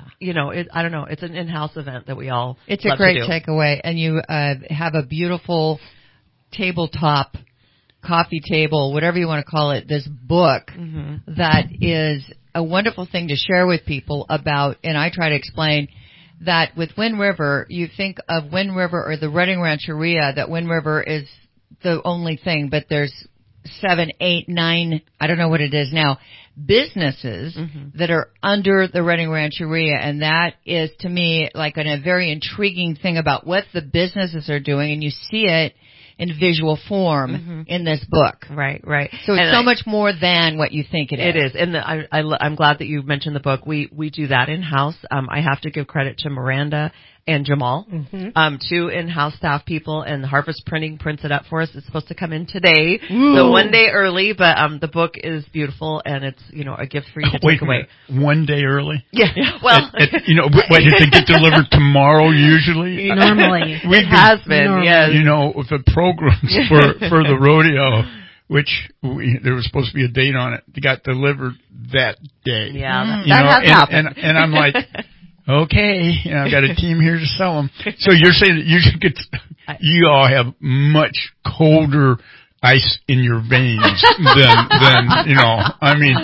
an in-house event that we all It's a great takeaway. And you, have a beautiful tabletop, coffee table, whatever you want to call it, this book that is a wonderful thing to share with people about, and I try to explain that with Wind River, you think of Wind River or the Redding Rancheria, that Wind River is the only thing, but there's 7, 8, 9, I don't know what it is now, businesses that are under the Redding Rancheria, and that is, to me, like a very intriguing thing about what the businesses are doing, and you see it in visual form in this book. Right. So it's so much more than what you think it is. It is. And I'm glad that you mentioned the book. We do that in-house. I have to give credit to Miranda and Jamal, two in-house staff people, and Harvest Printing prints it up for us. It's supposed to come in today, so one day early, but the book is beautiful, and it's, a gift for you to take away. 1 day early? Yeah. Well, wait, if they get delivered tomorrow usually? Normally. It has been, yes. With the programs for the rodeo, which there was supposed to be a date on it, they got delivered that day. Yeah, that has happened. And I'm like, okay, I've got a team here to sell them. So you're saying that you all have much colder ice in your veins than I mean,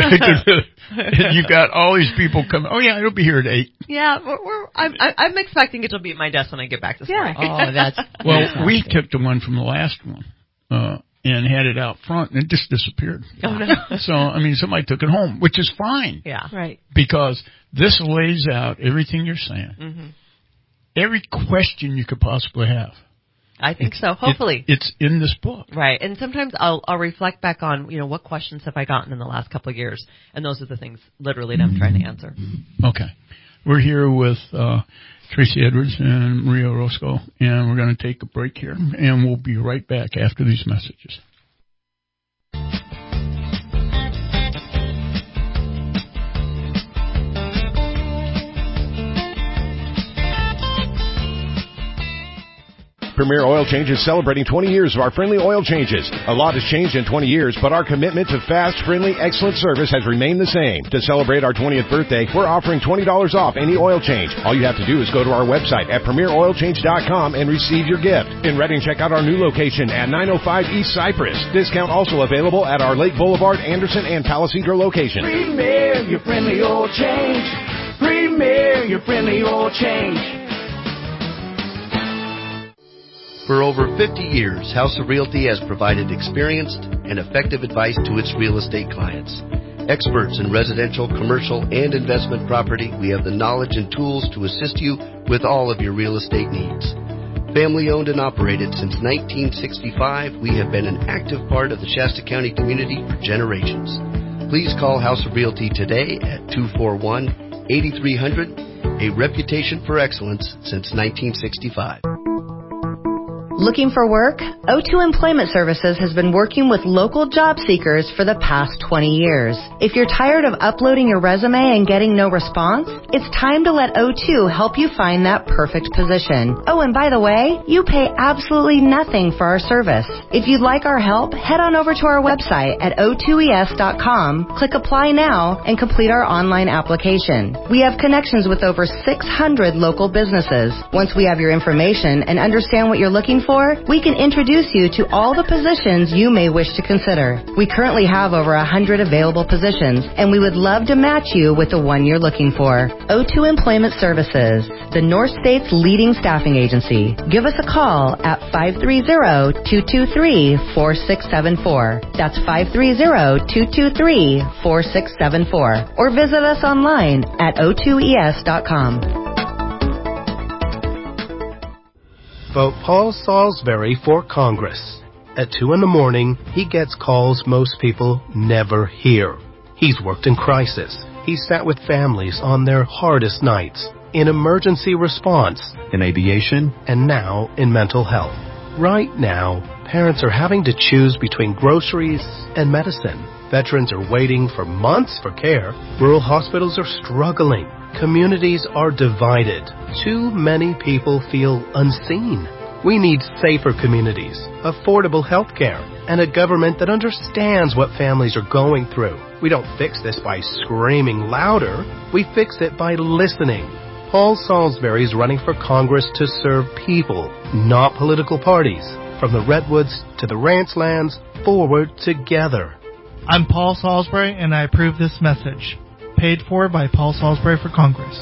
you've got all these people coming. Oh yeah, it'll be here at 8. Yeah, I'm expecting it'll be at my desk when I get back this morning. Oh, that's well, we took the one from the last one. and had it out front, and it just disappeared. Oh, no. So, I mean, somebody took it home, which is fine. Yeah. Right. Because this lays out everything you're saying. Mm-hmm. Every question you could possibly have. I think so. Hopefully. It's in this book. Right. And sometimes I'll reflect back on, what questions have I gotten in the last couple of years? And those are the things literally that I'm trying to answer. Okay. We're here with Tracy Edwards and Maria Orozco, and we're going to take a break here, and we'll be right back after these messages. Premier Oil Change is celebrating 20 years of our friendly oil changes. A lot has changed in 20 years, but our commitment to fast, friendly, excellent service has remained the same. To celebrate our 20th birthday, we're offering $20 off any oil change. All you have to do is go to our website at premieroilchange.com and receive your gift. In Redding, check out our new location at 905 East Cypress. Discount also available at our Lake Boulevard, Anderson, and Palisadro locations. Premier, your friendly oil change. Premier, your friendly oil change. For over 50 years, House of Realty has provided experienced and effective advice to its real estate clients. Experts in residential, commercial, and investment property, we have the knowledge and tools to assist you with all of your real estate needs. Family owned and operated since 1965, we have been an active part of the Shasta County community for generations. Please call House of Realty today at 241-8300, a reputation for excellence since 1965. Looking for work? O2 Employment Services has been working with local job seekers for the past 20 years. If you're tired of uploading your resume and getting no response, it's time to let O2 help you find that perfect position. Oh, and by the way, you pay absolutely nothing for our service. If you'd like our help, head on over to our website at o2es.com, click Apply Now, and complete our online application. We have connections with over 600 local businesses. Once we have your information and understand what you're looking for, we can introduce you to all the positions you may wish to consider. We currently have over 100 available positions, and we would love to match you with the one you're looking for. O2 Employment Services, the North State's leading staffing agency. Give us a call at 530-223-4674. That's 530-223-4674. Or visit us online at o2es.com. Vote Paul Salisbury for Congress. At 2 a.m, he gets calls most people never hear. He's worked in crisis. He's sat with families on their hardest nights, in emergency response, in aviation, and now in mental health. Right now, parents are having to choose between groceries and medicine. Veterans are waiting for months for care. Rural hospitals are struggling. Communities are divided. Too many people feel unseen. We need safer communities, affordable health care, and a government that understands what families are going through. We don't fix this by screaming louder. We fix it by listening. Paul Salisbury is running for Congress to serve people, not political parties. From the Redwoods to the ranch lands, forward together. I'm Paul Salisbury, and I approve this message. Paid for by Paul Salisbury for Congress.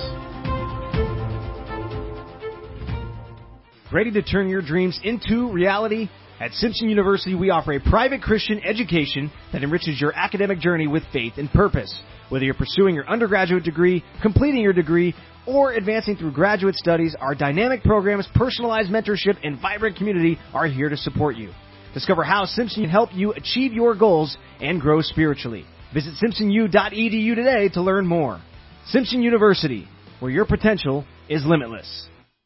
Ready to turn your dreams into reality? At Simpson University, we offer a private Christian education that enriches your academic journey with faith and purpose. Whether you're pursuing your undergraduate degree, completing your degree, or advancing through graduate studies, our dynamic programs, personalized mentorship, and vibrant community are here to support you. Discover how Simpson can help you achieve your goals and grow spiritually. Visit simpsonu.edu today to learn more. Simpson University, where your potential is limitless.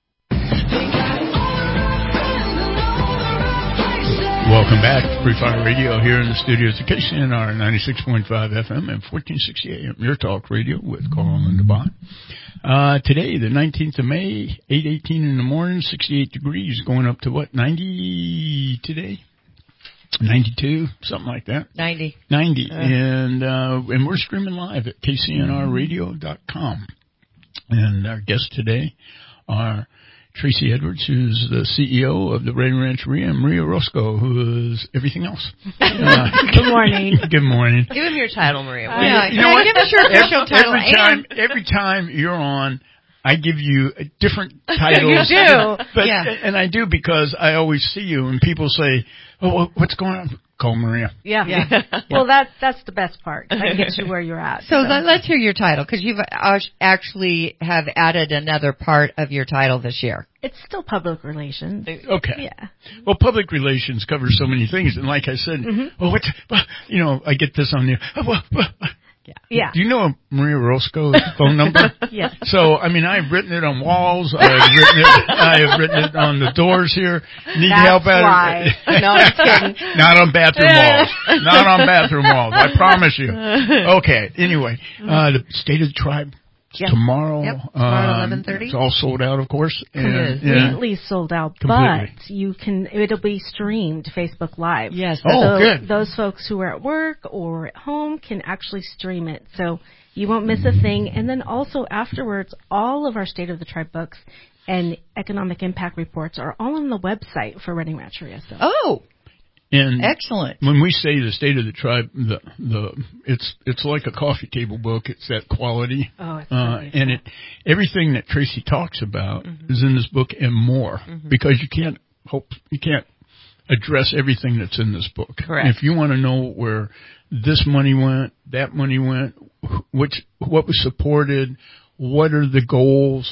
Welcome back to Free Fire Radio here in the studios of KCNR 96.5 FM and 1460 AM. Your talk radio with Carl and Linda Bott. Today, the 19th of May, 8:18 in the morning, 68 degrees, going up to what, 90 today? 92, something like that. 90. And we're streaming live at kcnrradio.com. And our guests today are Tracy Edwards, who's the CEO of the Redding Rancheria, and Maria Orozco, who is everything else. Good morning. Good morning. Give him your title, Maria. You know what? Give us your official title. Every time you're on, I give you different titles. You do. But, and I do because I always see you and people say, oh, what's going on? Call Maria. Yeah. Well, that's the best part. I can get you where you're at. So let's hear your title, because you've actually have added another part of your title this year. It's still public relations. Okay. Yeah. Well, public relations covers so many things, and like I said, I get this on there. Yeah. Do you know Maria Roscoe's phone number? Yes. So, I've written it on walls. I have written it on the doors here. Need help out? No, I'm kidding. Not on bathroom walls. Not on bathroom walls. I promise you. Okay. Anyway, the State of the Tribe. Tomorrow. Yep. Tomorrow, 11:30. It's all sold out, of course. Completely sold out, Completely. but it'll be streamed Facebook Live. Yes. So good. those folks who are at work or at home can actually stream it. So you won't miss a thing. And then also afterwards, all of our State of the Tribe books and economic impact reports are all on the website for Reading Rancheria. So. Oh. And excellent. When we say the State of the Tribe, it's like a coffee table book. It's that quality. Oh, it's and everything that Tracy talks about is in this book and more, because you can't address everything that's in this book. Correct. If you want to know where this money went, that money went, what was supported, what are the goals?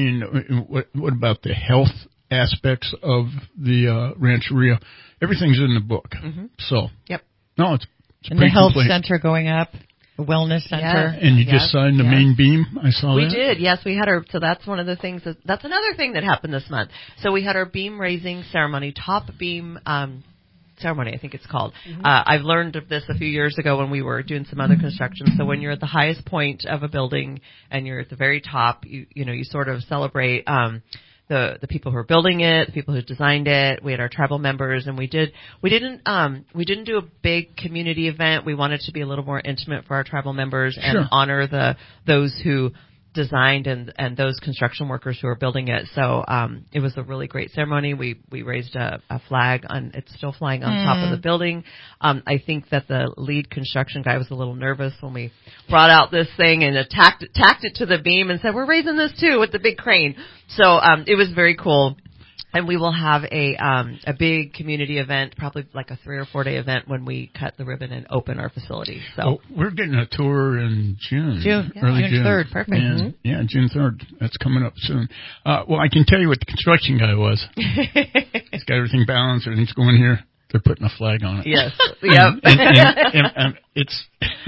What about the health aspects of the rancheria? Everything's in the book. So, no, it's and pretty the health complete. center going up, the wellness center. Yeah. And you just signed the main beam. I saw we that. We did. Yes, we had so that's one of the things that's another thing that happened this month. So we had our beam raising ceremony, top beam ceremony, I think it's called. I've learned of this a few years ago when we were doing some other construction. So when you're at the highest point of a building and you're at the very top, you sort of celebrate the people who are building it, the people who designed it. We had our tribal members, and we didn't do a big community event. We wanted to be a little more intimate for our tribal members and honor those who designed and those construction workers who are building it. So it was a really great ceremony. We raised a flag it's still flying on top of the building. I think that the lead construction guy was a little nervous when we brought out this thing and tacked it to the beam and said, "We're raising this too," with the big crane. So it was very cool. And we will have a big community event, probably like a 3 or 4 day event when we cut the ribbon and open our facility. So we're getting a tour in June. Early June 3rd. Perfect. And, June 3rd. That's coming up soon. Well, I can tell you what the construction guy was. He's got everything balanced. Everything's going here. They're putting a flag on it. Yes. Yep. And it's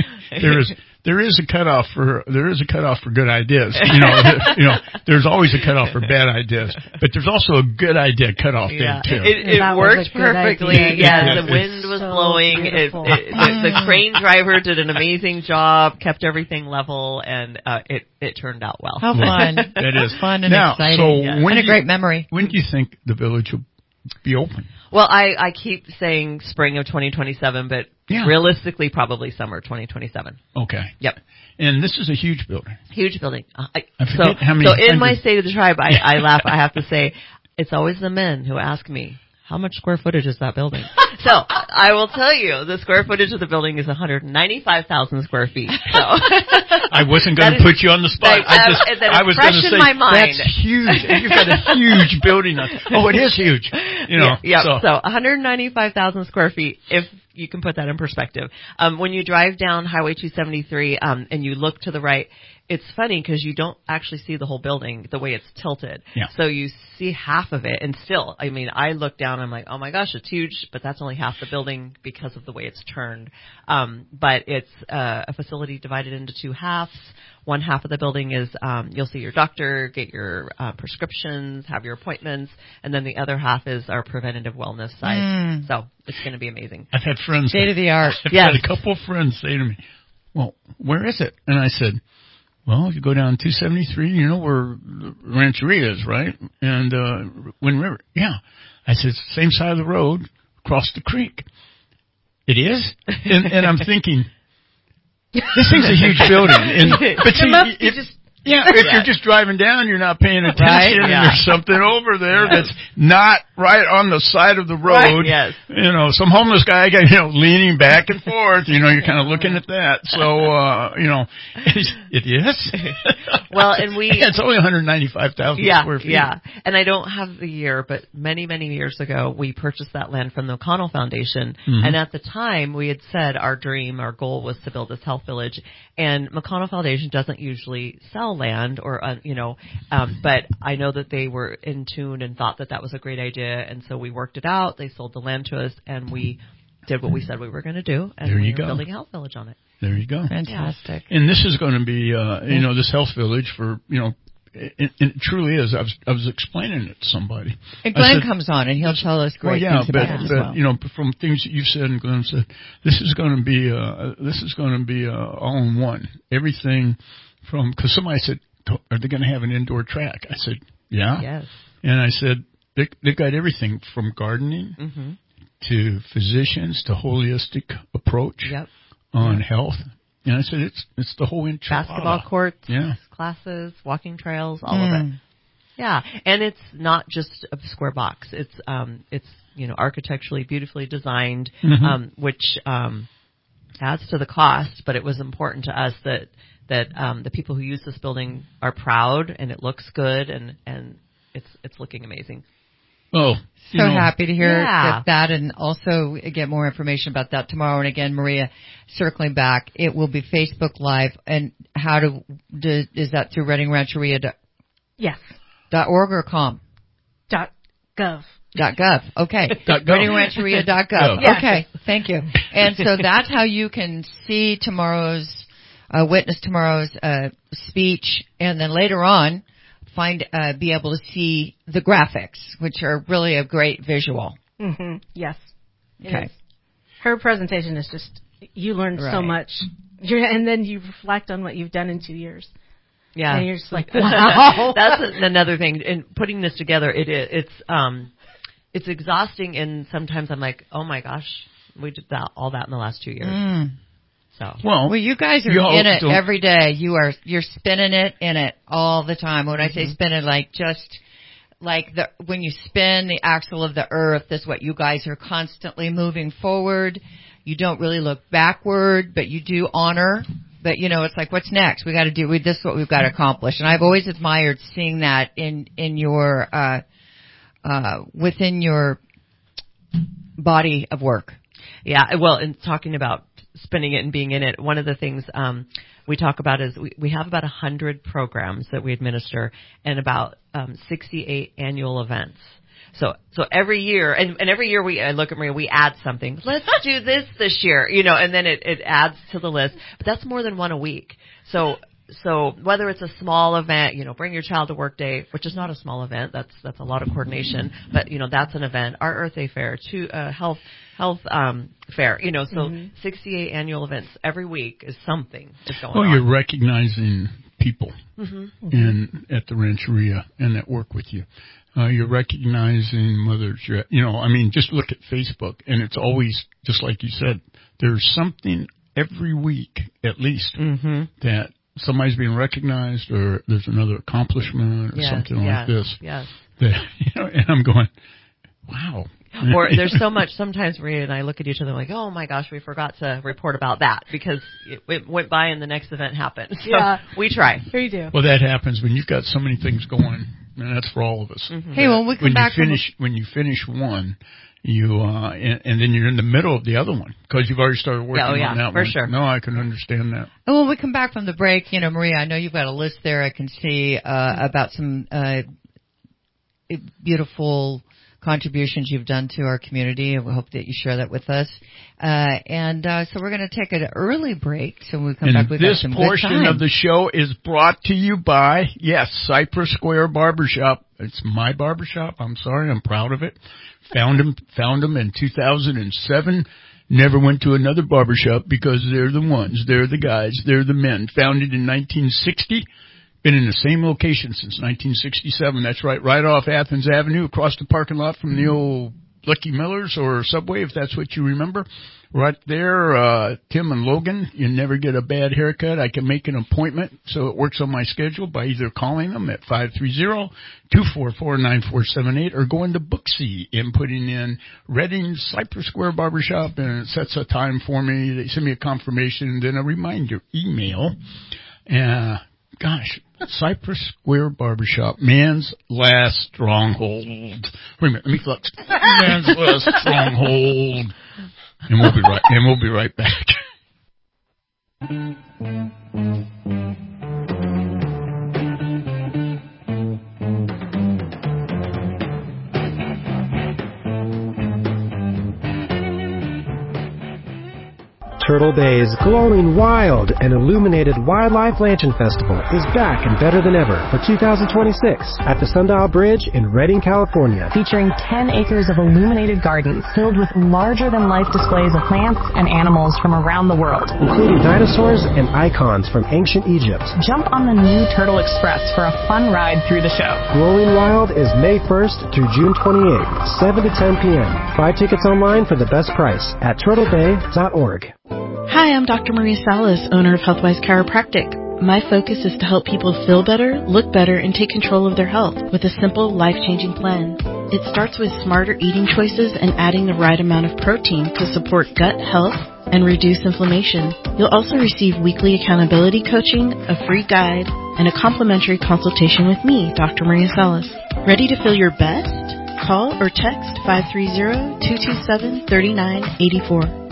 there is a cutoff for good ideas. There's always a cutoff for bad ideas, but there's also a good idea cutoff thing too. It worked perfectly. The wind was blowing. The crane driver did an amazing job, kept everything level, and it turned out well. How fun! It is fun and exciting. And a great memory. When do you think the village will be open? Well, I keep saying spring of 2027, but realistically, probably summer 2027. Okay. Yep. And this is a huge building. Huge building. I forget how many. So in my State of the Tribe, I laugh. I have to say, it's always the men who ask me, how much square footage is that building? So I will tell you, the square footage of the building is 195,000 square feet. So I wasn't going to put you on the spot. I was going to say that's huge. You've got a huge building. Oh, it is huge. So 195,000 square feet. If you can put that in perspective. When you drive down Highway 273 and you look to the right, it's funny because you don't actually see the whole building the way it's tilted. Yeah. So you see half of it, and still, I look down and I'm like, oh my gosh, it's huge, but that's only half the building because of the way it's turned. But it's a facility divided into 2 halves. One half of the building is you'll see your doctor, get your prescriptions, have your appointments, and then the other half is our preventative wellness side. So it's going to be amazing. I've had friends. State of the art. I've had a couple of friends say to me, well, where is it? And I said, well, if you go down 273, you know where the Rancheria is, right? And Wind River. Yeah. I said, same side of the road, across the creek. It is? And I'm thinking, this thing's a huge building. If you're just driving down, you're not paying attention, and there's something over there that's not right on the side of the road. Right, yes. You know, some homeless guy, leaning back and forth. You know, you're kind of looking at that. So, you know, it is. Well, and it's only 195,000 square feet. Yeah. And I don't have the year, but many, many years ago, we purchased that land from the O'Connell Foundation. Mm-hmm. And at the time, we had said our goal was to build this health village. And McConnell Foundation doesn't usually sell land or, but I know that they were in tune and thought that was a great idea. And so we worked it out. They sold the land to us and we did what we said we were going to do. And we're building a health village on it. There you go. Fantastic. And this is going to be, this health village for, it truly is. I was explaining it to somebody. And Glenn comes on and he'll tell us great things about it as well. From things that you've said and Glenn said, this is going to be all in one. Everything from, because somebody said, are they going to have an indoor track? I said, yeah. Yes. And I said, they've got everything from gardening to physicians to holistic approach on health. And I said, it's the whole enchilada. Basketball courts, classes, walking trails, all of it. Yeah. And it's not just a square box. It's architecturally beautifully designed, which adds to the cost, but it was important to us that the people who use this building are proud and it looks good and it's looking amazing. Oh, so happy to hear that and also get more information about that tomorrow. And again, Maria, circling back, it will be Facebook Live. And is that through Reading Rancheria? Yes. .org or .com? .gov. .gov. Okay. ReadingRancheria.gov. Yes. Okay. Thank you. And so that's how you can see tomorrow's, witness tomorrow's, speech. And then later on, be able to see the graphics, which are really a great visual. Mm-hmm. Yes. Okay. Her presentation is just, you learn so much. And then you reflect on what you've done in 2 years. Yeah. And you're just like, wow. That's another thing. In putting this together, it's exhausting, and sometimes I'm like, oh my gosh, we did all that in the last 2 years. So. Well, you guys are in it every day. You're spinning it in it all the time. When I say spinning, when you spin the axle of the earth, that's what you guys are constantly moving forward. You don't really look backward, but you do honor. But it's like, what's next? We got to do this. Is what we've got to accomplish. And I've always admired seeing that in your within your body of work. Yeah. Well, in talking about spinning it and being in it, one of the things we talk about is we have about 100 programs that we administer and about 68 annual events. So every year, and every year I look at Maria, we add something. Let's do this year, and then it adds to the list. But that's more than one a week. So whether it's a small event, bring your child to work day, which is not a small event. That's a lot of coordination, but that's an event. Our Earth Day fair, health fair, so 68 annual events every week is something that's going on. Well, you're recognizing people at the Rancheria and that work with you. You're recognizing mothers. Just look at Facebook, and it's always, just like you said, there's something every week at least that somebody's being recognized, or there's another accomplishment or something like this. Yes. That, and I'm going, wow. Or there's so much, sometimes Maria and I look at each other like, oh my gosh, we forgot to report about that because it went by and the next event happened. So we try. Sure you do. Well, that happens when you've got so many things going, and that's for all of us. Hey, well, we come back when you finish one, you and then you're in the middle of the other one because you've already started working on that for one. Sure. No, I can understand that. And when we come back from the break, Maria, I know you've got a list there. I can see about some beautiful contributions you've done to our community, and we hope that you share that with us. So we're going to take an early break. So when we come back, we've got some good time. This portion of the show is brought to you by, Cypress Square Barbershop. It's my barbershop. I'm sorry. I'm proud of it. Found them in 2007. Never went to another barbershop because they're the ones. They're the guys. They're the men. Founded in 1960. Been in the same location since 1967. That's right off Athens Avenue, across the parking lot from the old Lucky Miller's or Subway, if that's what you remember. Right there, Tim and Logan, you never get a bad haircut. I can make an appointment so it works on my schedule by either calling them at 530-244-9478 or going to Booksy and putting in Reading Cypress Square Barbershop, and it sets a time for me. They send me a confirmation and then a reminder email. Gosh, Cypress Square Barbershop, man's last stronghold. Wait a minute, let me flex. Man's last stronghold. And we'll be right back. Turtle Bay's glowing wild and illuminated Wildlife Lantern Festival is back and better than ever for 2026 at the Sundial Bridge in Redding, California. Featuring 10 acres of illuminated gardens filled with larger-than-life displays of plants and animals from around the world, including dinosaurs and icons from ancient Egypt. Jump on the new Turtle Express for a fun ride through the show. Glowing Wild is May 1st through June 28th, 7 to 10 p.m. Buy tickets online for the best price at turtlebay.org. Hi, I'm Dr. Maria Salas, owner of Healthwise Chiropractic. My focus is to help people feel better, look better, and take control of their health with a simple, life-changing plan. It starts with smarter eating choices and adding the right amount of protein to support gut health and reduce inflammation. You'll also receive weekly accountability coaching, a free guide, and a complimentary consultation with me, Dr. Maria Salas. Ready to feel your best? Call or text 530-227-3984.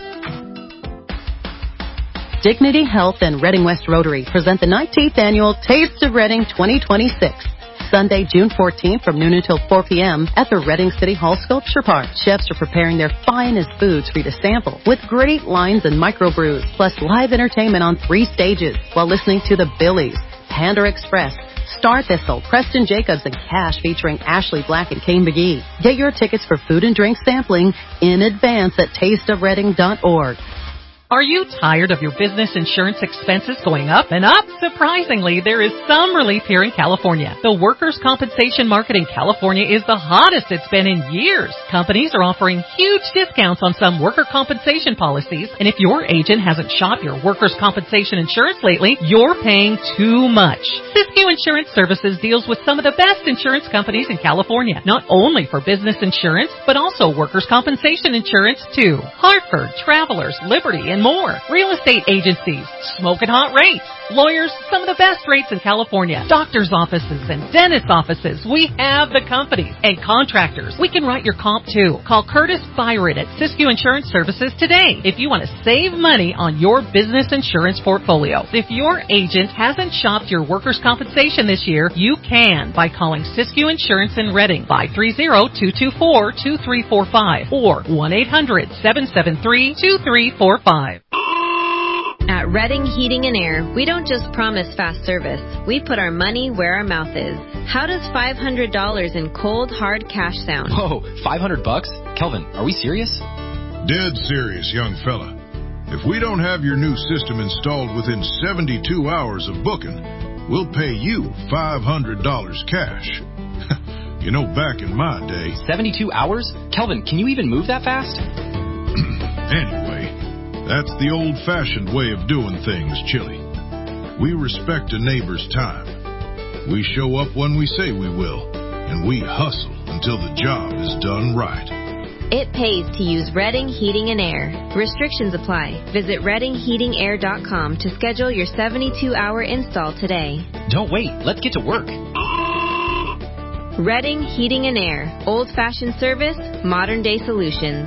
Dignity Health and Reading West Rotary present the 19th Annual Taste of Reading 2026. Sunday, June 14th from noon until 4 p.m. at the Reading City Hall Sculpture Park. Chefs are preparing their finest foods for you to sample with great lines and microbrews, plus live entertainment on 3 stages while listening to the Billies, Panda Express, Star Thistle, Preston Jacobs, and Cash featuring Ashley Black and Kane McGee. Get your tickets for food and drink sampling in advance at tasteofreading.org. Are you tired of your business insurance expenses going up and up? Surprisingly, there is some relief here in California. The workers' compensation market in California is the hottest it's been in years. Companies are offering huge discounts on some worker compensation policies, and if your agent hasn't shopped your workers' compensation insurance lately, you're paying too much. Siskiyou Insurance Services deals with some of the best insurance companies in California, not only for business insurance, but also workers' compensation insurance too. Hartford, Travelers, Liberty, and more. Real estate agencies, smoking hot rates. Lawyers, some of the best rates in California. Doctors' offices and dentist offices. We have the companies. And contractors. We can write your comp too. Call Curtis Byron at Siskiyou Insurance Services today if you want to save money on your business insurance portfolio. If your agent hasn't shopped your workers' compensation this year, you can by calling Siskiyou Insurance in Reading, 530-224-2345 or 1-800-773-2345. At Reading Heating and Air, we don't just promise fast service. We put our money where our mouth is. How does $500 in cold, hard cash sound? Whoa, $500? Kelvin, are we serious? Dead serious, young fella. If we don't have your new system installed within 72 hours of booking, we'll pay you $500 cash. You know, back in my day... 72 hours? Kelvin, can you even move that fast? Anyway, that's the old-fashioned way of doing things, Chili. We respect a neighbor's time. We show up when we say we will, and we hustle until the job is done right. It pays to use Reading Heating and Air. Restrictions apply. Visit ReadingHeatingAir.com to schedule your 72-hour install today. Don't wait. Let's get to work. Reading Heating and Air. Old-fashioned service, modern-day solutions.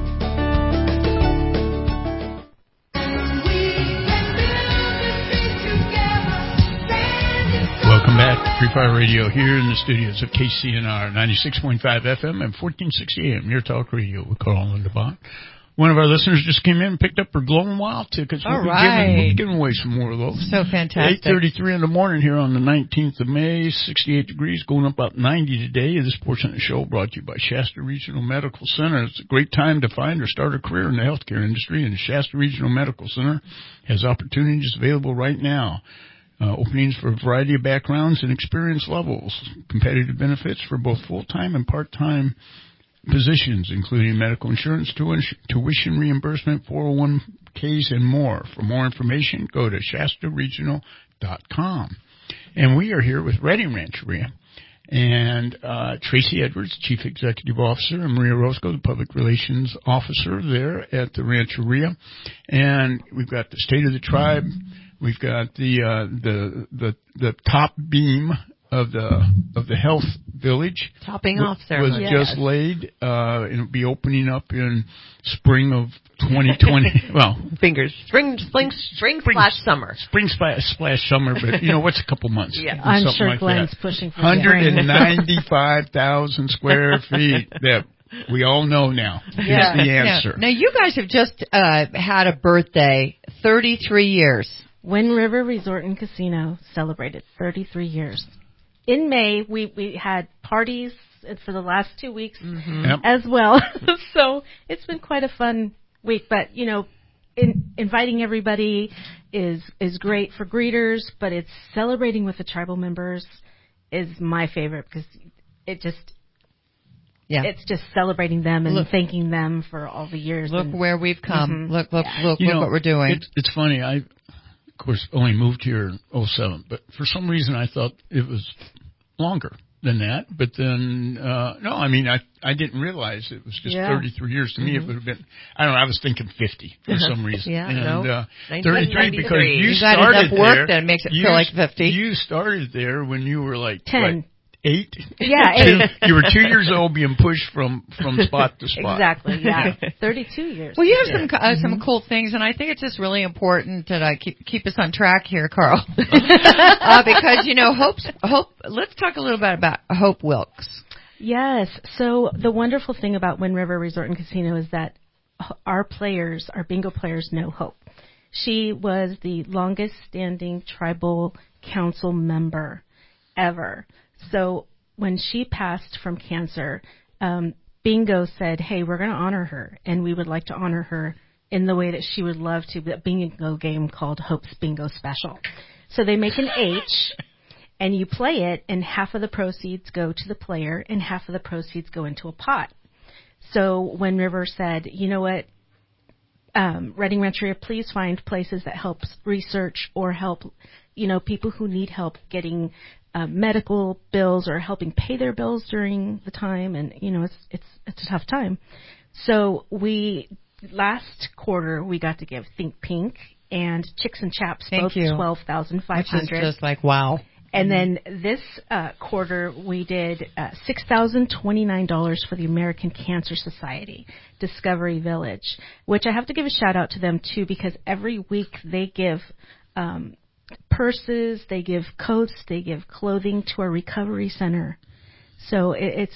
Welcome back to Free Fire Radio here in the studios of KCNR 96.5 FM and 1460 AM. Your talk radio with Carl and DeBont. One of our listeners just came in and picked up her Glowing Wild tickets. We'll be giving away some more of those. So fantastic. 8:33 in the morning here on the 19th of May, 68 degrees, going up about 90 today. This portion of the show brought to you by Shasta Regional Medical Center. It's a great time to find or start a career in the healthcare industry, and Shasta Regional Medical Center has opportunities available right now. Openings for a variety of backgrounds and experience levels. Competitive benefits for both full-time and part-time positions, including medical insurance, tuition reimbursement, 401ks, and more. For more information, go to ShastaRegional.com. And we are here with Redding Rancheria. And Tracy Edwards, Chief Executive Officer, and Maria Roscoe, the Public Relations Officer there at the Rancheria. And we've got the State of the Tribe. We've got the top beam of the health village. Topping off Was ceremony. just laid. It'll be opening up in spring of 2020. Well, fingers. Spring splash summer. Spring splash summer, but what's a couple months? Yeah. I'm sure like Glenn's that. pushing for 195,000 square feet that we all know now is the answer. Now, you guys have just had a birthday, 33 years. Wind River Resort and Casino celebrated 33 years. In May, we had parties for the last 2 weeks as well. So it's been quite a fun week. But, inviting everybody is great for greeters, but it's celebrating with the tribal members is my favorite because it's just celebrating them and thanking them for all the years. Look where we've come. Look what we're doing. It's funny. I, of course, only moved here in 2007, but for some reason I thought it was longer than that. But then, no, I mean, I didn't realize it was just 33 years. To me, it would have been, I don't know, I was thinking 50 for some reason. And 33 because you started got enough work there. that makes it feel like 50. You started there when you were like 10. 8? Yeah, 8. You were 2 years old being pushed from spot to spot. Exactly, yeah. 32 years. Well, you have some cool things, and I think it's just really important that I keep us on track here, Carl. Because, Hope, let's talk a little bit about Hope Wilkes. Yes, so the wonderful thing about Wind River Resort and Casino is that our bingo players know Hope. She was the longest standing tribal council member ever. So when she passed from cancer, Bingo said, hey, we're going to honor her, and we would like to honor her in the way that she would love to, the bingo game called Hope's Bingo Special. So they make an H, and you play it, and half of the proceeds go to the player, and half of the proceeds go into a pot. So when River said, you know what, Redding Rancheria, please find places that help research or help, people who need help getting medical bills or helping pay their bills during the time, and it's a tough time. So last quarter we got to give Think Pink and Chicks and Chaps both $12,500. Which is just like wow. And then this quarter we did $6,029 for the American Cancer Society Discovery Village, which I have to give a shout out to them too because every week they give purses, they give coats, they give clothing to our recovery center. So it's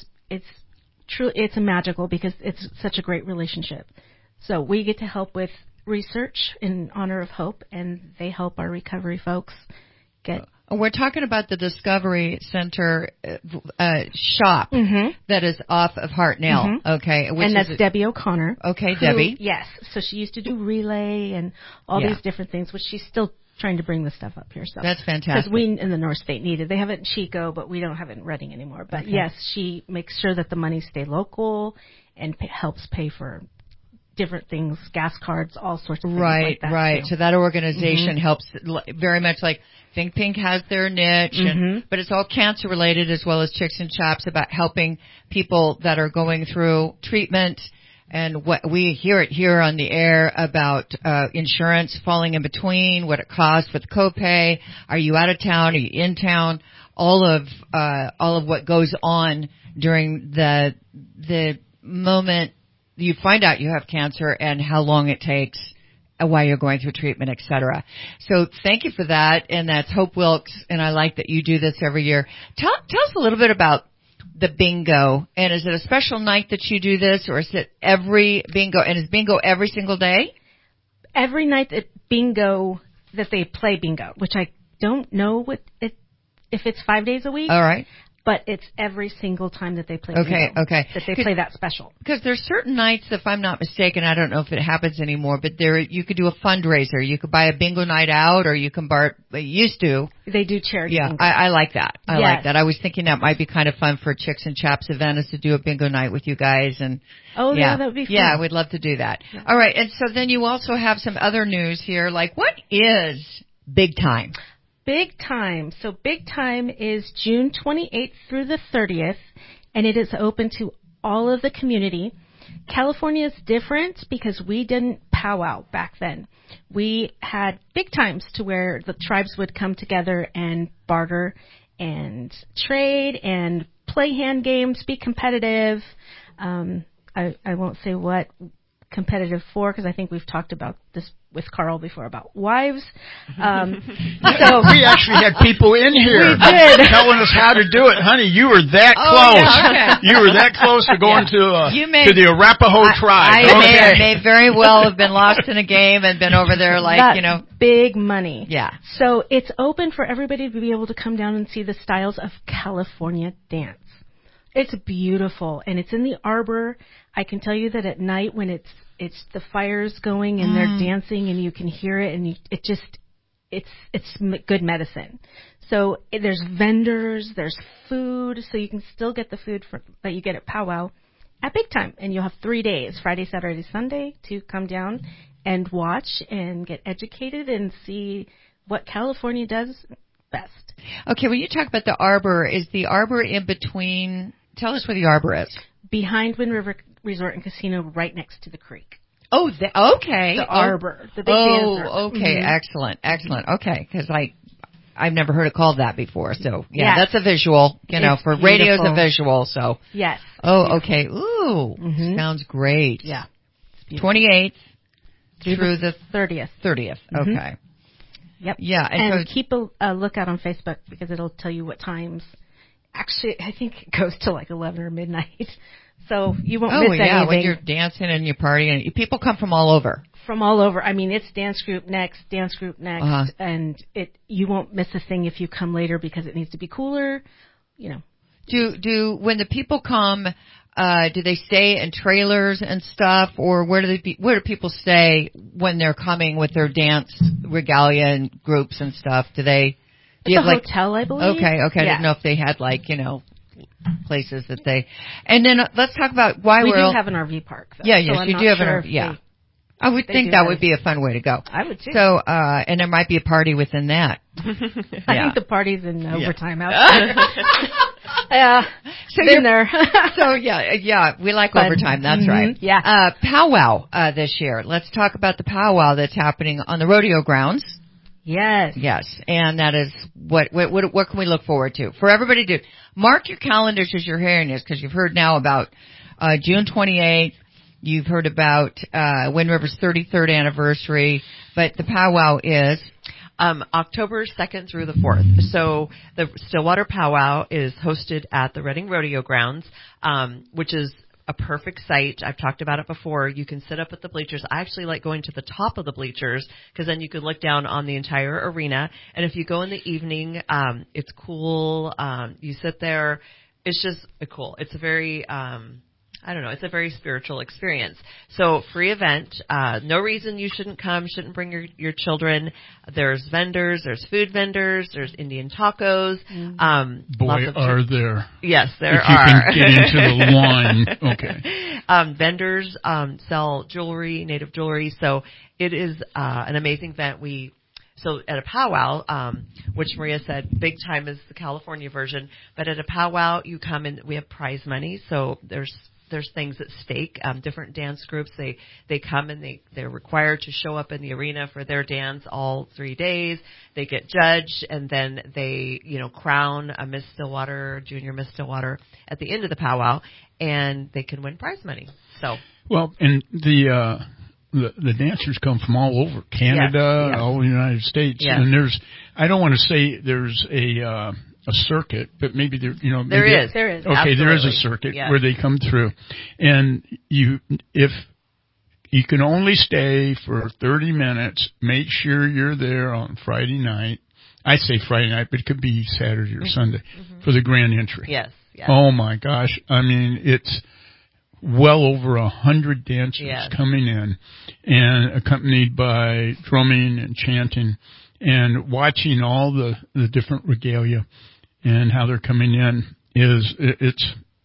magical because it's such a great relationship. So we get to help with research in honor of Hope, and they help our recovery folks get. We're talking about the Discovery Center shop that is off of Hartnell, okay? And that's Debbie O'Connor. Okay, Debbie. Yes. So she used to do relay and all these different things, which she's still trying to bring this stuff up here. So that's fantastic. Because we in the North State need it. They have it in Chico, but we don't have it in Redding anymore. But yes, she makes sure that the money stay local and helps pay for different things, gas cards, all sorts of things like that. Right. Too. So that organization helps very much like Think Pink has their niche, but it's all cancer related as well as Chicks and Chaps about helping people that are going through treatment. And what we hear it here on the air about insurance falling in between, what it costs with copay. Are you out of town? Are you in town? All of what goes on during the moment you find out you have cancer and how long it takes while you're going through treatment, et cetera. So thank you for that. And that's Hope Wilkes. And I like that you do this every year. Tell us a little bit about the bingo. And is it a special night that you do this, or is it every bingo? And is bingo every single day? Every night at bingo that they play bingo, which I don't know if it's 5 days a week. All right. But it's every single time that they play. Okay, bingo, okay. That they play that special. Because there's certain nights, if I'm not mistaken, I don't know if it happens anymore, but you could do a fundraiser. You could buy a bingo night out, or you can they used to. They do charity. Yeah, bingo. I like that. I Yes. like that. I was thinking that might be kind of fun for Chicks and Chaps event is to do a bingo night with you guys. And yeah, that would be fun. Yeah, we'd love to do that. Yeah. All right, and so then you also have some other news here, like what is Big Time? Big Time. So Big Time is June 28th through the 30th, and it is open to all of the community. California is different because we didn't powwow back then. We had big times to where the tribes would come together and barter and trade and play hand games, be competitive. I won't say what competitive for because I think we've talked about this with Carl before about wives. So we actually had people in here telling us how to do it. Honey, you were that close. Yeah, okay. You were that close to going to the Arapaho tribe. I may very well have been lost in a game and been over there big money. Yeah. So it's open for everybody to be able to come down and see the styles of California dance. It's beautiful, and it's in the Arbor. I can tell you that at night when it's the fire's going and they're dancing and you can hear it, and it's good medicine. So there's vendors, there's food, so you can still get the food that you get at Powwow at Big Time, and you'll have 3 days, Friday, Saturday, Sunday, to come down and watch and get educated and see what California does best. Okay, when you talk about the Arbor, is the Arbor in between? Tell us where the Arbor is. Behind Wind River Resort and Casino, right next to the creek. Oh, okay. The Arbor, the big dance arbor. Okay, excellent. Okay, because I've never heard it called that before. So that's a visual. For radio's a visual. So yes. Oh, okay. Ooh, sounds great. Yeah. 28th through the 30th. 30th. Okay. Yep. Yeah, and keep a lookout on Facebook because it'll tell you what times. Actually, I think it goes to like 11 or midnight, so you won't miss anything. When you're dancing and you're partying, people come from all over. From all over. I mean, it's dance group next, and you won't miss a thing if you come later because it needs to be cooler. Do when the people come, do they stay in trailers and stuff, or where do people stay when they're coming with their dance regalia and groups and stuff? Do they? It's a hotel, I believe. Okay. I didn't know if they had places that they. And then let's talk about why we do have an RV park. Though, yes, you do have an RV. Yeah, I would think that would be a fun way to go. I would too. So, and there might be a party within that. I think the party's in overtime outside. Yeah, so been there. So we like overtime. That's right. Yeah. Powwow this year. Let's talk about the powwow that's happening on the rodeo grounds. Yes. And that is what can we look forward to? For everybody to mark your calendars as you're hearing this, because you've heard now about June 28th. You've heard about Wind River's 33rd anniversary, but the powwow is October 2nd through the 4th. So the Stillwater Powwow is hosted at the Reading Rodeo Grounds, which is a perfect site. I've talked about it before. You can sit up at the bleachers. I actually like going to the top of the bleachers because then you can look down on the entire arena. And if you go in the evening, it's cool. You sit there. It's just cool. It's a very, it's a very spiritual experience. So free event. No reason you shouldn't come, shouldn't bring your children. There's vendors, there's food vendors, there's Indian tacos. Boy, are there. Yes, there are. If you can get into the wine. Okay. Vendors sell jewelry, native jewelry. So it is an amazing event. So at a powwow, which Maria said, Big Time is the California version, but at a powwow you come and we have prize money. So there's things at stake. Different dance groups, they come and they're required to show up in the arena for their dance all 3 days. They get judged and then they, crown a Miss Stillwater, Junior Miss Stillwater at the end of the powwow, and they can win prize money. So and the dancers come from all over Canada, all over the United States, and I don't want to say there's a circuit, but maybe there is. There is. Okay, absolutely. There is a circuit where they come through, and if you can only stay for 30 minutes, make sure you're there on Friday night I say Friday night, but it could be Saturday or Sunday for the grand entry. Yes. Oh my gosh. I mean, it's well over 100 dancers coming in and accompanied by drumming and chanting and watching all the different regalia and how they're coming in it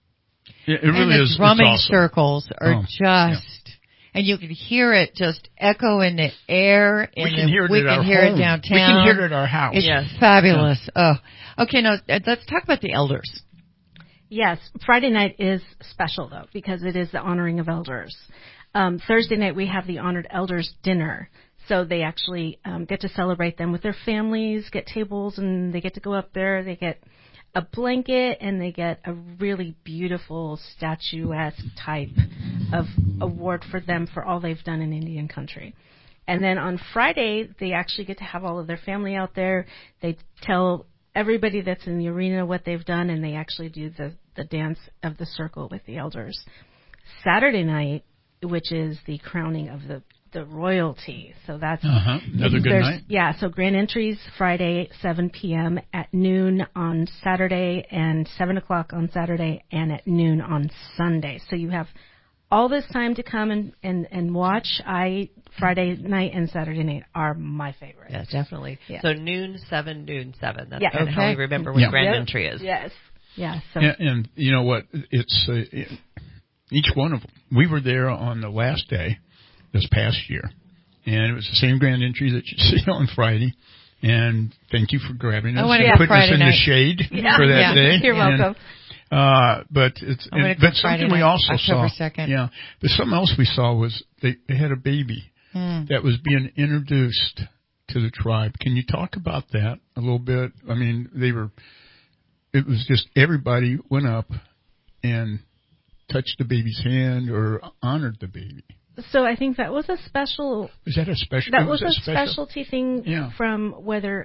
really is. The drumming awesome. circles are and you can hear it just echo in the air. We can hear it we can hear it downtown. We can hear it at our house. It's fabulous. Yeah. Oh, okay. Now let's talk about the elders. Yes, Friday night is special though because it is the honoring of elders. Thursday night we have the honored elders dinner. So they actually get to celebrate them with their families, get tables, and they get to go up there. They get a blanket, and they get a really beautiful statuesque type of award for them for all they've done in Indian country. And then on Friday, they actually get to have all of their family out there. They tell everybody that's in the arena what they've done, and they actually do the dance of the circle with the elders. Saturday night, which is the crowning of the royalty. So that's another good night. Yeah, so grand entries Friday, 7 p.m. at noon on Saturday and 7 o'clock on Saturday and at noon on Sunday. So you have all this time to come and watch. Friday night and Saturday night are my favorite. Yes, definitely. Yeah. So noon 7. That's kind of how we remember what grand entry is. Yes. Yeah. So. And you know what? It's each one of them. We were there on the last day this past year, and it was the same grand entry that you see on Friday. And thank you for grabbing us and putting us in the shade for that day. You're welcome. But something we also saw. October 2nd. Yeah, but something else we saw was they had a baby that was being introduced to the tribe. Can you talk about that a little bit? I mean, it was just everybody went up and touched the baby's hand or honored the baby. So I think that was a special. Was that a special? That was a specialty thing from whether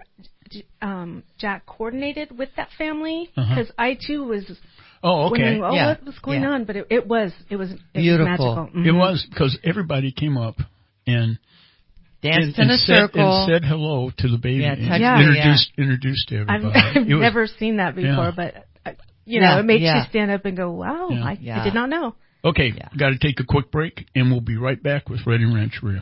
Jack coordinated with that family because I too was. Oh, okay. Wondering, what was going on? But it was beautiful. Magical. It was because everybody came up and danced in a circle and said hello to the baby. Introduced to everybody. I've never seen that before, but it makes you stand up and go, "Wow, I did not know." Okay, got to take a quick break, and we'll be right back with Redding Rancheria.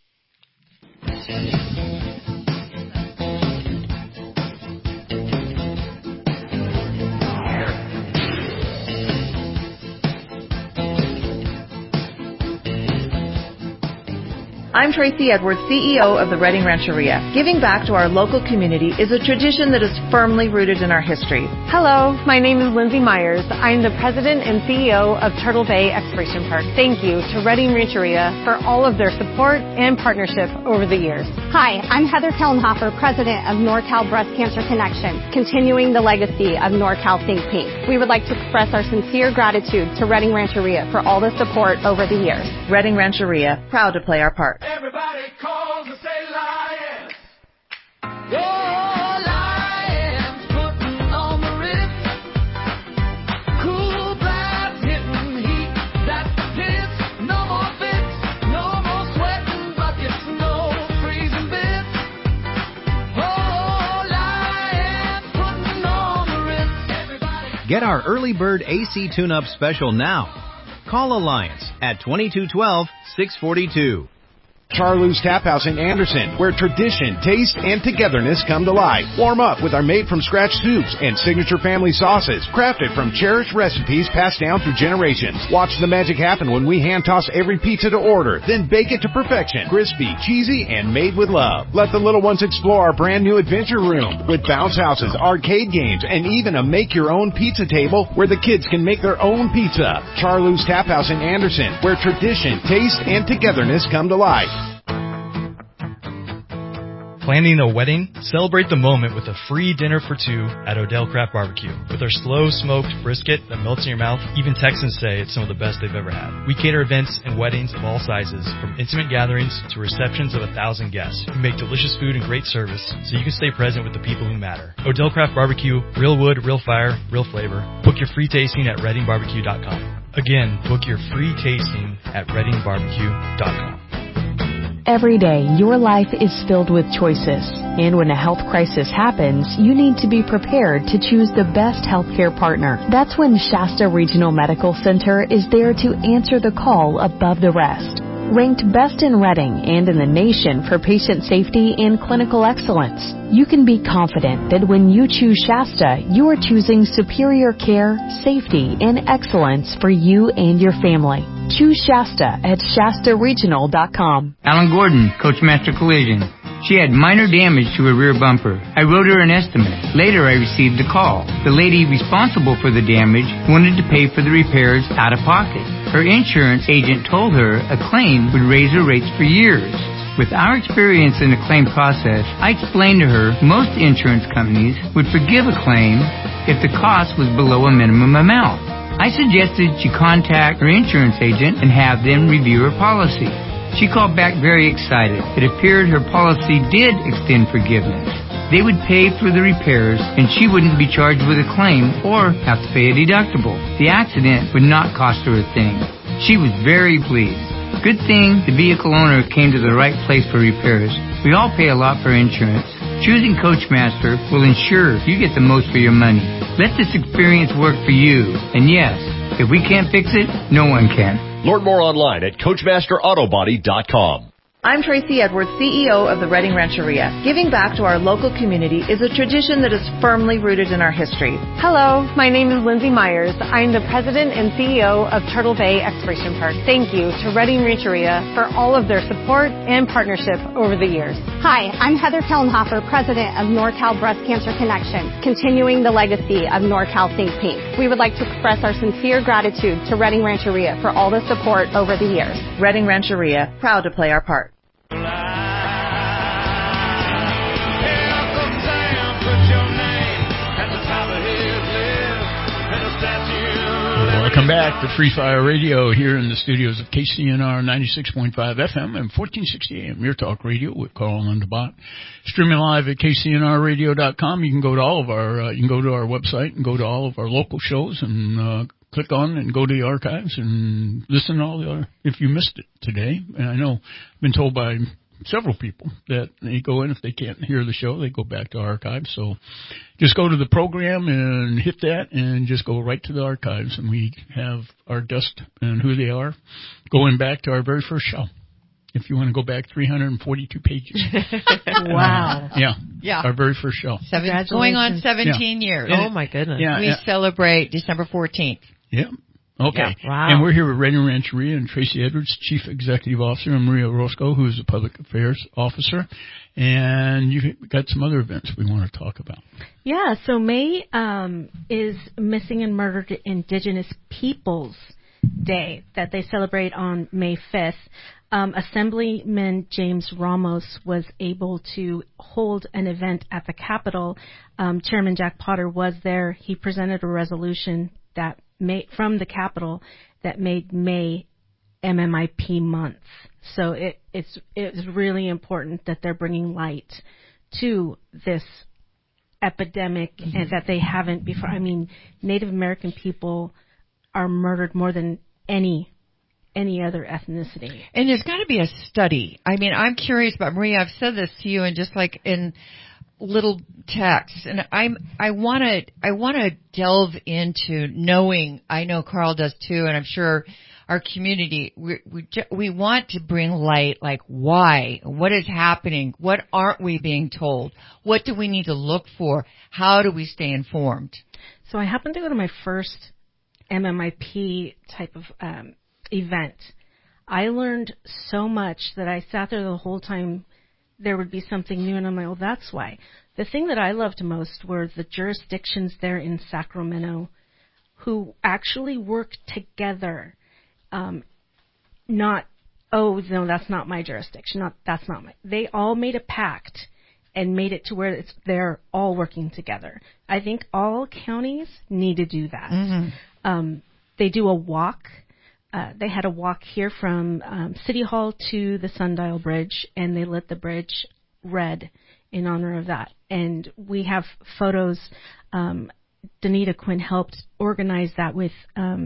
I'm Tracy Edwards, CEO of the Redding Rancheria. Giving back to our local community is a tradition that is firmly rooted in our history. Hello, my name is Lindsay Myers. I'm the President and CEO of Turtle Bay Exploration Park. Thank you to Redding Rancheria for all of their support and partnership over the years. Hi, I'm Heather Kellenhofer, President of NorCal Breast Cancer Connection, continuing the legacy of NorCal Think Pink. We would like to express our sincere gratitude to Redding Rancheria for all the support over the years. Redding Rancheria, proud to play our part. Everybody calls and say lions. Oh, lions putting on the Ritz. Cool blast hitting heat. That's the piss. No more fits. No more sweating buckets. No freezing bits. Oh, lions putting on the Ritz. Everybody. Get our early bird AC tune-up special now. Call Alliance at 2212-642. Charloo's Tap House in Anderson, where tradition, taste, and togetherness come to life. Warm up with our made-from-scratch soups and signature family sauces, crafted from cherished recipes passed down through generations. Watch the magic happen when we hand-toss every pizza to order, then bake it to perfection. Crispy, cheesy, and made with love. Let the little ones explore our brand-new adventure room with bounce houses, arcade games, and even a make-your-own pizza table where the kids can make their own pizza. Charloo's Tap House in Anderson, where tradition, taste, and togetherness come to life. Planning a wedding? Celebrate the moment with a free dinner for two at Odell Craft Barbecue. With our slow smoked brisket that melts in your mouth, even Texans say it's some of the best they've ever had. We cater events and weddings of all sizes, from intimate gatherings to receptions of 1,000 guests. We make delicious food and great service so you can stay present with the people who matter. Odell Craft Barbecue, real wood, real fire, real flavor. Book your free tasting at reddingbarbecue.com. Again, book your free tasting at reddingbarbecue.com. Every day, your life is filled with choices. And when a health crisis happens, you need to be prepared to choose the best healthcare partner. That's when Shasta Regional Medical Center is there to answer the call above the rest. Ranked best in Reading and in the nation for patient safety and clinical excellence, you can be confident that when you choose Shasta, you are choosing superior care, safety, and excellence for you and your family. Choose Shasta at ShastaRegional.com. Alan Gordon, Coachmaster Collision. She had minor damage to her rear bumper. I wrote her an estimate. Later, I received a call. The lady responsible for the damage wanted to pay for the repairs out of pocket. Her insurance agent told her a claim would raise her rates for years. With our experience in the claim process, I explained to her most insurance companies would forgive a claim if the cost was below a minimum amount. I suggested she contact her insurance agent and have them review her policy. She called back very excited. It appeared her policy did extend forgiveness. They would pay for the repairs, and she wouldn't be charged with a claim or have to pay a deductible. The accident would not cost her a thing. She was very pleased. Good thing the vehicle owner came to the right place for repairs. We all pay a lot for insurance. Choosing Coachmaster will ensure you get the most for your money. Let this experience work for you. And yes, if we can't fix it, no one can. Learn more online at CoachmasterAutobody.com. I'm Tracy Edwards, CEO of the Reading Rancheria. Giving back to our local community is a tradition that is firmly rooted in our history. Hello, my name is Lindsay Myers. I'm the president and CEO of Turtle Bay Exploration Park. Thank you to Reading Rancheria for all of their support and partnership over the years. Hi, I'm Heather Kellenhofer, president of NorCal Breast Cancer Connection, continuing the legacy of NorCal Think Pink. We would like to express our sincere gratitude to Reading Rancheria for all the support over the years. Reading Rancheria, proud to play our part. Welcome back to Free Fire Radio here in the studios of KCNR 96.5 FM and 1460 AM, Your Talk Radio with Carl and Bot. Streaming live at KCNRradio.com. You can go to all of our, you can go to our website and go to all of our local shows and click on and go to the archives and listen to all the other, if you missed it today. And I know I've been told by several people that they go in, if they can't hear the show, they go back to archives. So just go to the program and hit that and just go right to the archives. And we have our guest and who they are going back to our very first show. If you want to go back 342 pages. Wow. Yeah. Our very first show. Going on 17 years. Oh, my goodness. We celebrate December 14th. Yeah. Okay. Yeah. Wow. And we're here with Reading Rancheria and Tracy Edwards, Chief Executive Officer, and Maria Orozco, who is the Public Affairs Officer. And you've got some other events we want to talk about. Yeah, so May is Missing and Murdered Indigenous Peoples Day that they celebrate on May 5th. Assemblyman James Ramos was able to hold an event at the Capitol. Chairman Jack Potter was there. He presented a resolution that from the Capitol that made May MMIP month. So it's really important that they're bringing light to this epidemic and that they haven't before. I mean, Native American people are murdered more than any other ethnicity. And there's got to be a study. I mean, I'm curious about, Maria, I've said this to you and just like in little text, and I want to delve into knowing. I know Carl does too, and I'm sure our community. We want to bring light, like why, what is happening, what aren't we being told, what do we need to look for, how do we stay informed? So I happened to go to my first MMIP type of event. I learned so much that I sat there the whole time. There would be something new, and I'm like, oh, that's why. The thing that I loved most were the jurisdictions there in Sacramento who actually work together. Not, oh, no, that's not my jurisdiction. That's not my. They all made a pact and made it to where they're all working together. I think all counties need to do that. Mm-hmm. They do a walk. They had a walk here from City Hall to the Sundial Bridge, and they lit the bridge red in honor of that. And we have photos. Danita Quinn helped organize that with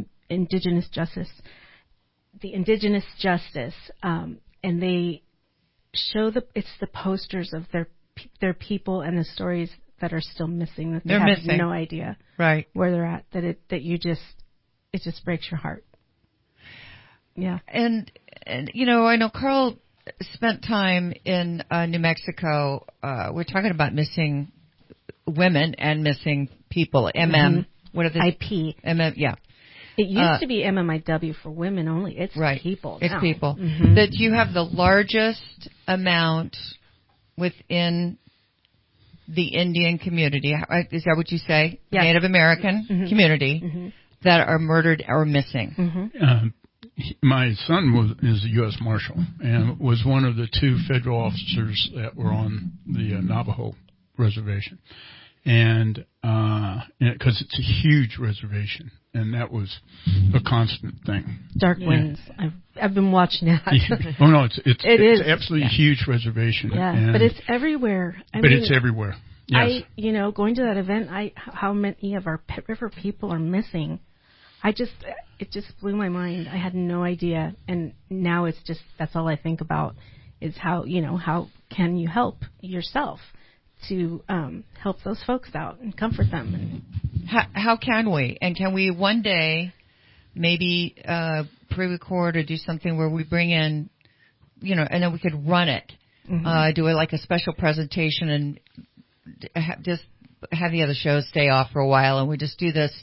Indigenous Justice, and it's the posters of their people and the stories that are still missing, that they're have missing. no idea right where they're at, it just breaks your heart. Yeah. And I know Carl spent time in New Mexico. We're talking about missing women and missing people. What are they? IP. Yeah. It used to be MMIW for women only. It's right. people. It's now. people. Mm-hmm. That you have the largest amount within the Indian community. Is that what you say? Yes. Native American community that are murdered or missing. My son is a U.S. Marshal and was one of the 2 federal officers that were on the Navajo reservation. And because it's a huge reservation, and that was a constant thing. Dark Winds. I've been watching that. Oh no, it's absolutely a huge rereservation. Yeah, but it's everywhere. It's everywhere. Yes. Going to that event, how many of our Pit River people are missing? It just blew my mind. I had no idea, and now that's all I think about is how can you help yourself to help those folks out and comfort them. How can we? And can we one day maybe pre-record or do something where we bring in, and then we could run it, do it like a special presentation and just have the other shows stay off for a while, and we just do this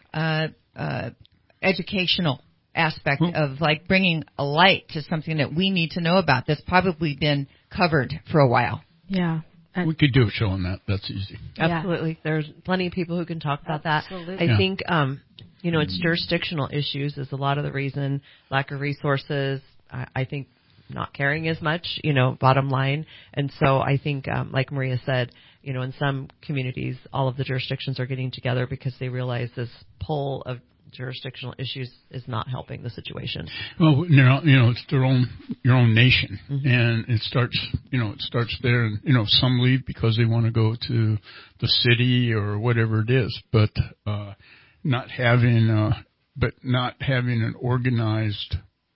educational aspect of like bringing a light to something that we need to know about that's probably been covered for a while. Yeah. We could do a show on that. That's easy. Absolutely. There's plenty of people who can talk about that. Absolutely. I think, it's jurisdictional issues is a lot of the reason, lack of resources, I think not caring as much, bottom line. And so I think, like Maria said, in some communities, all of the jurisdictions are getting together because they realize this pull of jurisdictional issues is not helping the situation. Well, it's your own nation, and it starts there, and some leave because they want to go to the city or whatever it is, but not having an organized,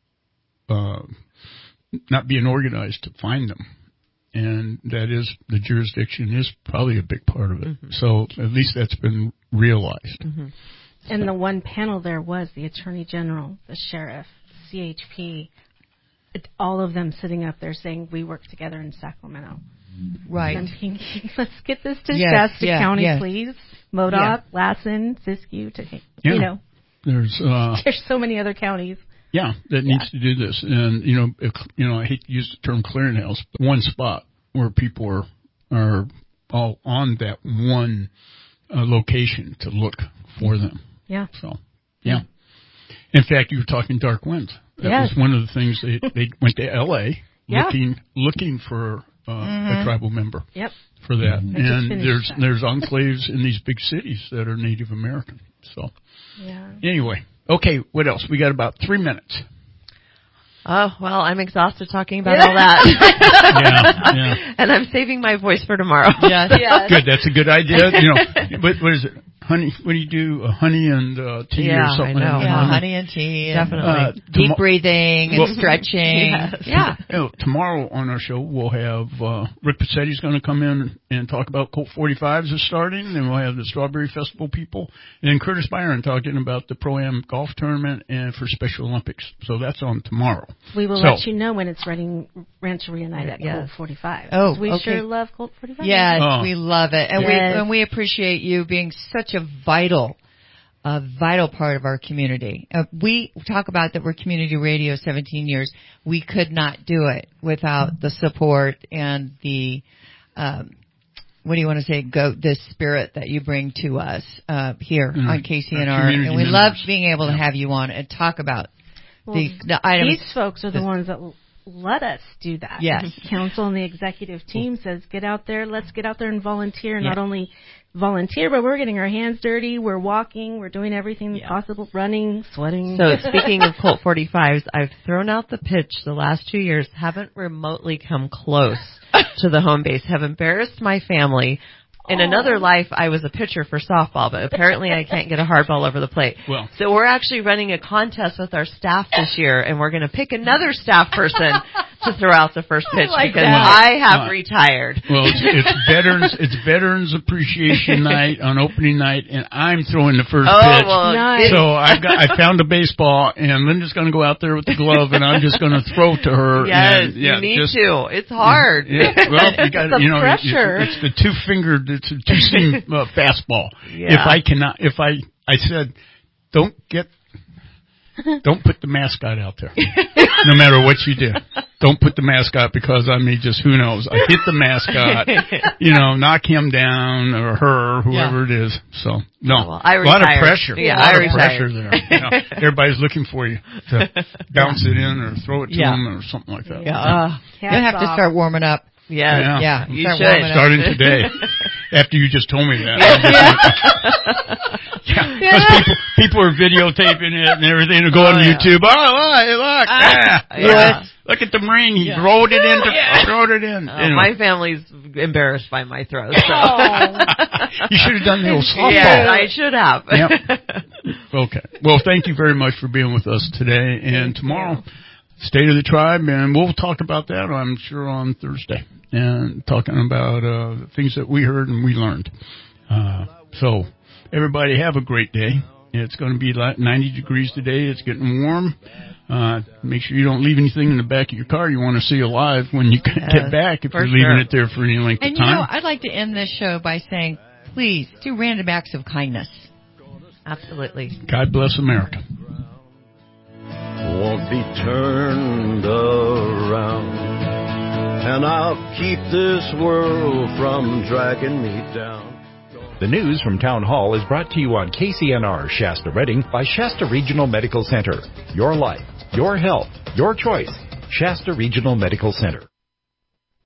not being organized to find them. And that is, the jurisdiction is probably a big part of it. So at least that's been realized. And the one panel there was the Attorney General, the Sheriff, CHP, all of them sitting up there saying, we work together in Sacramento. Right. And thinking, let's get this to Shasta County, please. MoDOT, Lassen, Siskiyou, there's so many other counties. Yeah, that needs to do this. And, I hate to use the term clearinghouse, but one spot where people are all on that one location to look for them. Yeah. So, yeah. In fact, you were talking Dark Winds. That was one of the things they went to L.A. looking for a tribal member for that. And there's enclaves in these big cities that are Native American. So, anyway. Okay, what else? We got about 3 minutes. Oh, well, I'm exhausted talking about all that. And I'm saving my voice for tomorrow. Good, that's a good idea. What is it? Honey, what do you do? Honey and tea or something? I know. Honey and tea. Definitely. Deep breathing and stretching. Tomorrow on our show, we'll have Rick Passetti's going to come in and talk about Colt 45s is starting. Then we'll have the Strawberry Festival people. And then Curtis Byron talking about the Pro-Am golf tournament and for Special Olympics. So that's on tomorrow. We will let you know when it's Reading Rancheria Night at Colt 45. Oh, we sure love Colt 45. Yes, we love it. And we appreciate you being such a vital part of our community. We talk about that we're community radio 17 years. We could not do it without the support and the, what do you want to say, the spirit that you bring to us here on KCNR. And we love being able to have you on and talk about the items. These folks are the ones that let us do that. Yes. Council and the executive team says, get out there, let's get out there and volunteer. Not only volunteer, but we're getting our hands dirty, we're walking, we're doing everything possible, running, sweating. So speaking of Colt 45s, I've thrown out the pitch the last 2 years, haven't remotely come close to the home base, have embarrassed my family. In another life, I was a pitcher for softball, but apparently I can't get a hard ball over the plate. Well. So we're actually running a contest with our staff this year, and we're going to pick another staff person to throw out the first pitch like because that. I have retired. Well, it's Veterans Appreciation Night on opening night, and I'm throwing the first pitch. Well, Nice. So I found a baseball, and Linda's going to go out there with the glove, and I'm just going to throw to her. Yes, and, yeah, you need just, to. It's hard. Yeah, well, you got the you know, pressure. it's the two-fingered, it's a two-seam fastball. Yeah. If I said, don't put the mascot out there. No matter what you do. Don't put the mascot because I may just, who knows, I hit the mascot, knock him down or her, whoever it is. So, no. Well, I a lot of retired. pressure. Yeah, a lot I of retired. pressure there. Everybody's looking for you to bounce it in or throw it to them or something like that. Yeah. You'll have to start warming up. Yes. Yeah. You start should. warming up. Starting today. After you just told me that. Because people are videotaping it and everything. They'll go on YouTube. Oh, hey, look. Look at the ring. He wrote it in. Anyway. My family's embarrassed by my throws. So. You should have done the old softball. Yeah, I should have. Yep. Okay. Well, thank you very much for being with us today. And tomorrow, State of the Tribe, and we'll talk about that, I'm sure, on Thursday. And talking about things that we heard and we learned. So, everybody have a great day. It's going to be like 90 degrees today. It's getting warm. Make sure you don't leave anything in the back of your car you want to see alive when you get back if you're leaving it there for any length of time. I'd like to end this show by saying, please, do random acts of kindness. Absolutely. God bless America. Won't be turned around, and I'll keep this world from dragging me down. The news from Town Hall is brought to you on KCNR Shasta Redding by Shasta Regional Medical Center. Your life, your health, your choice. Shasta Regional Medical Center.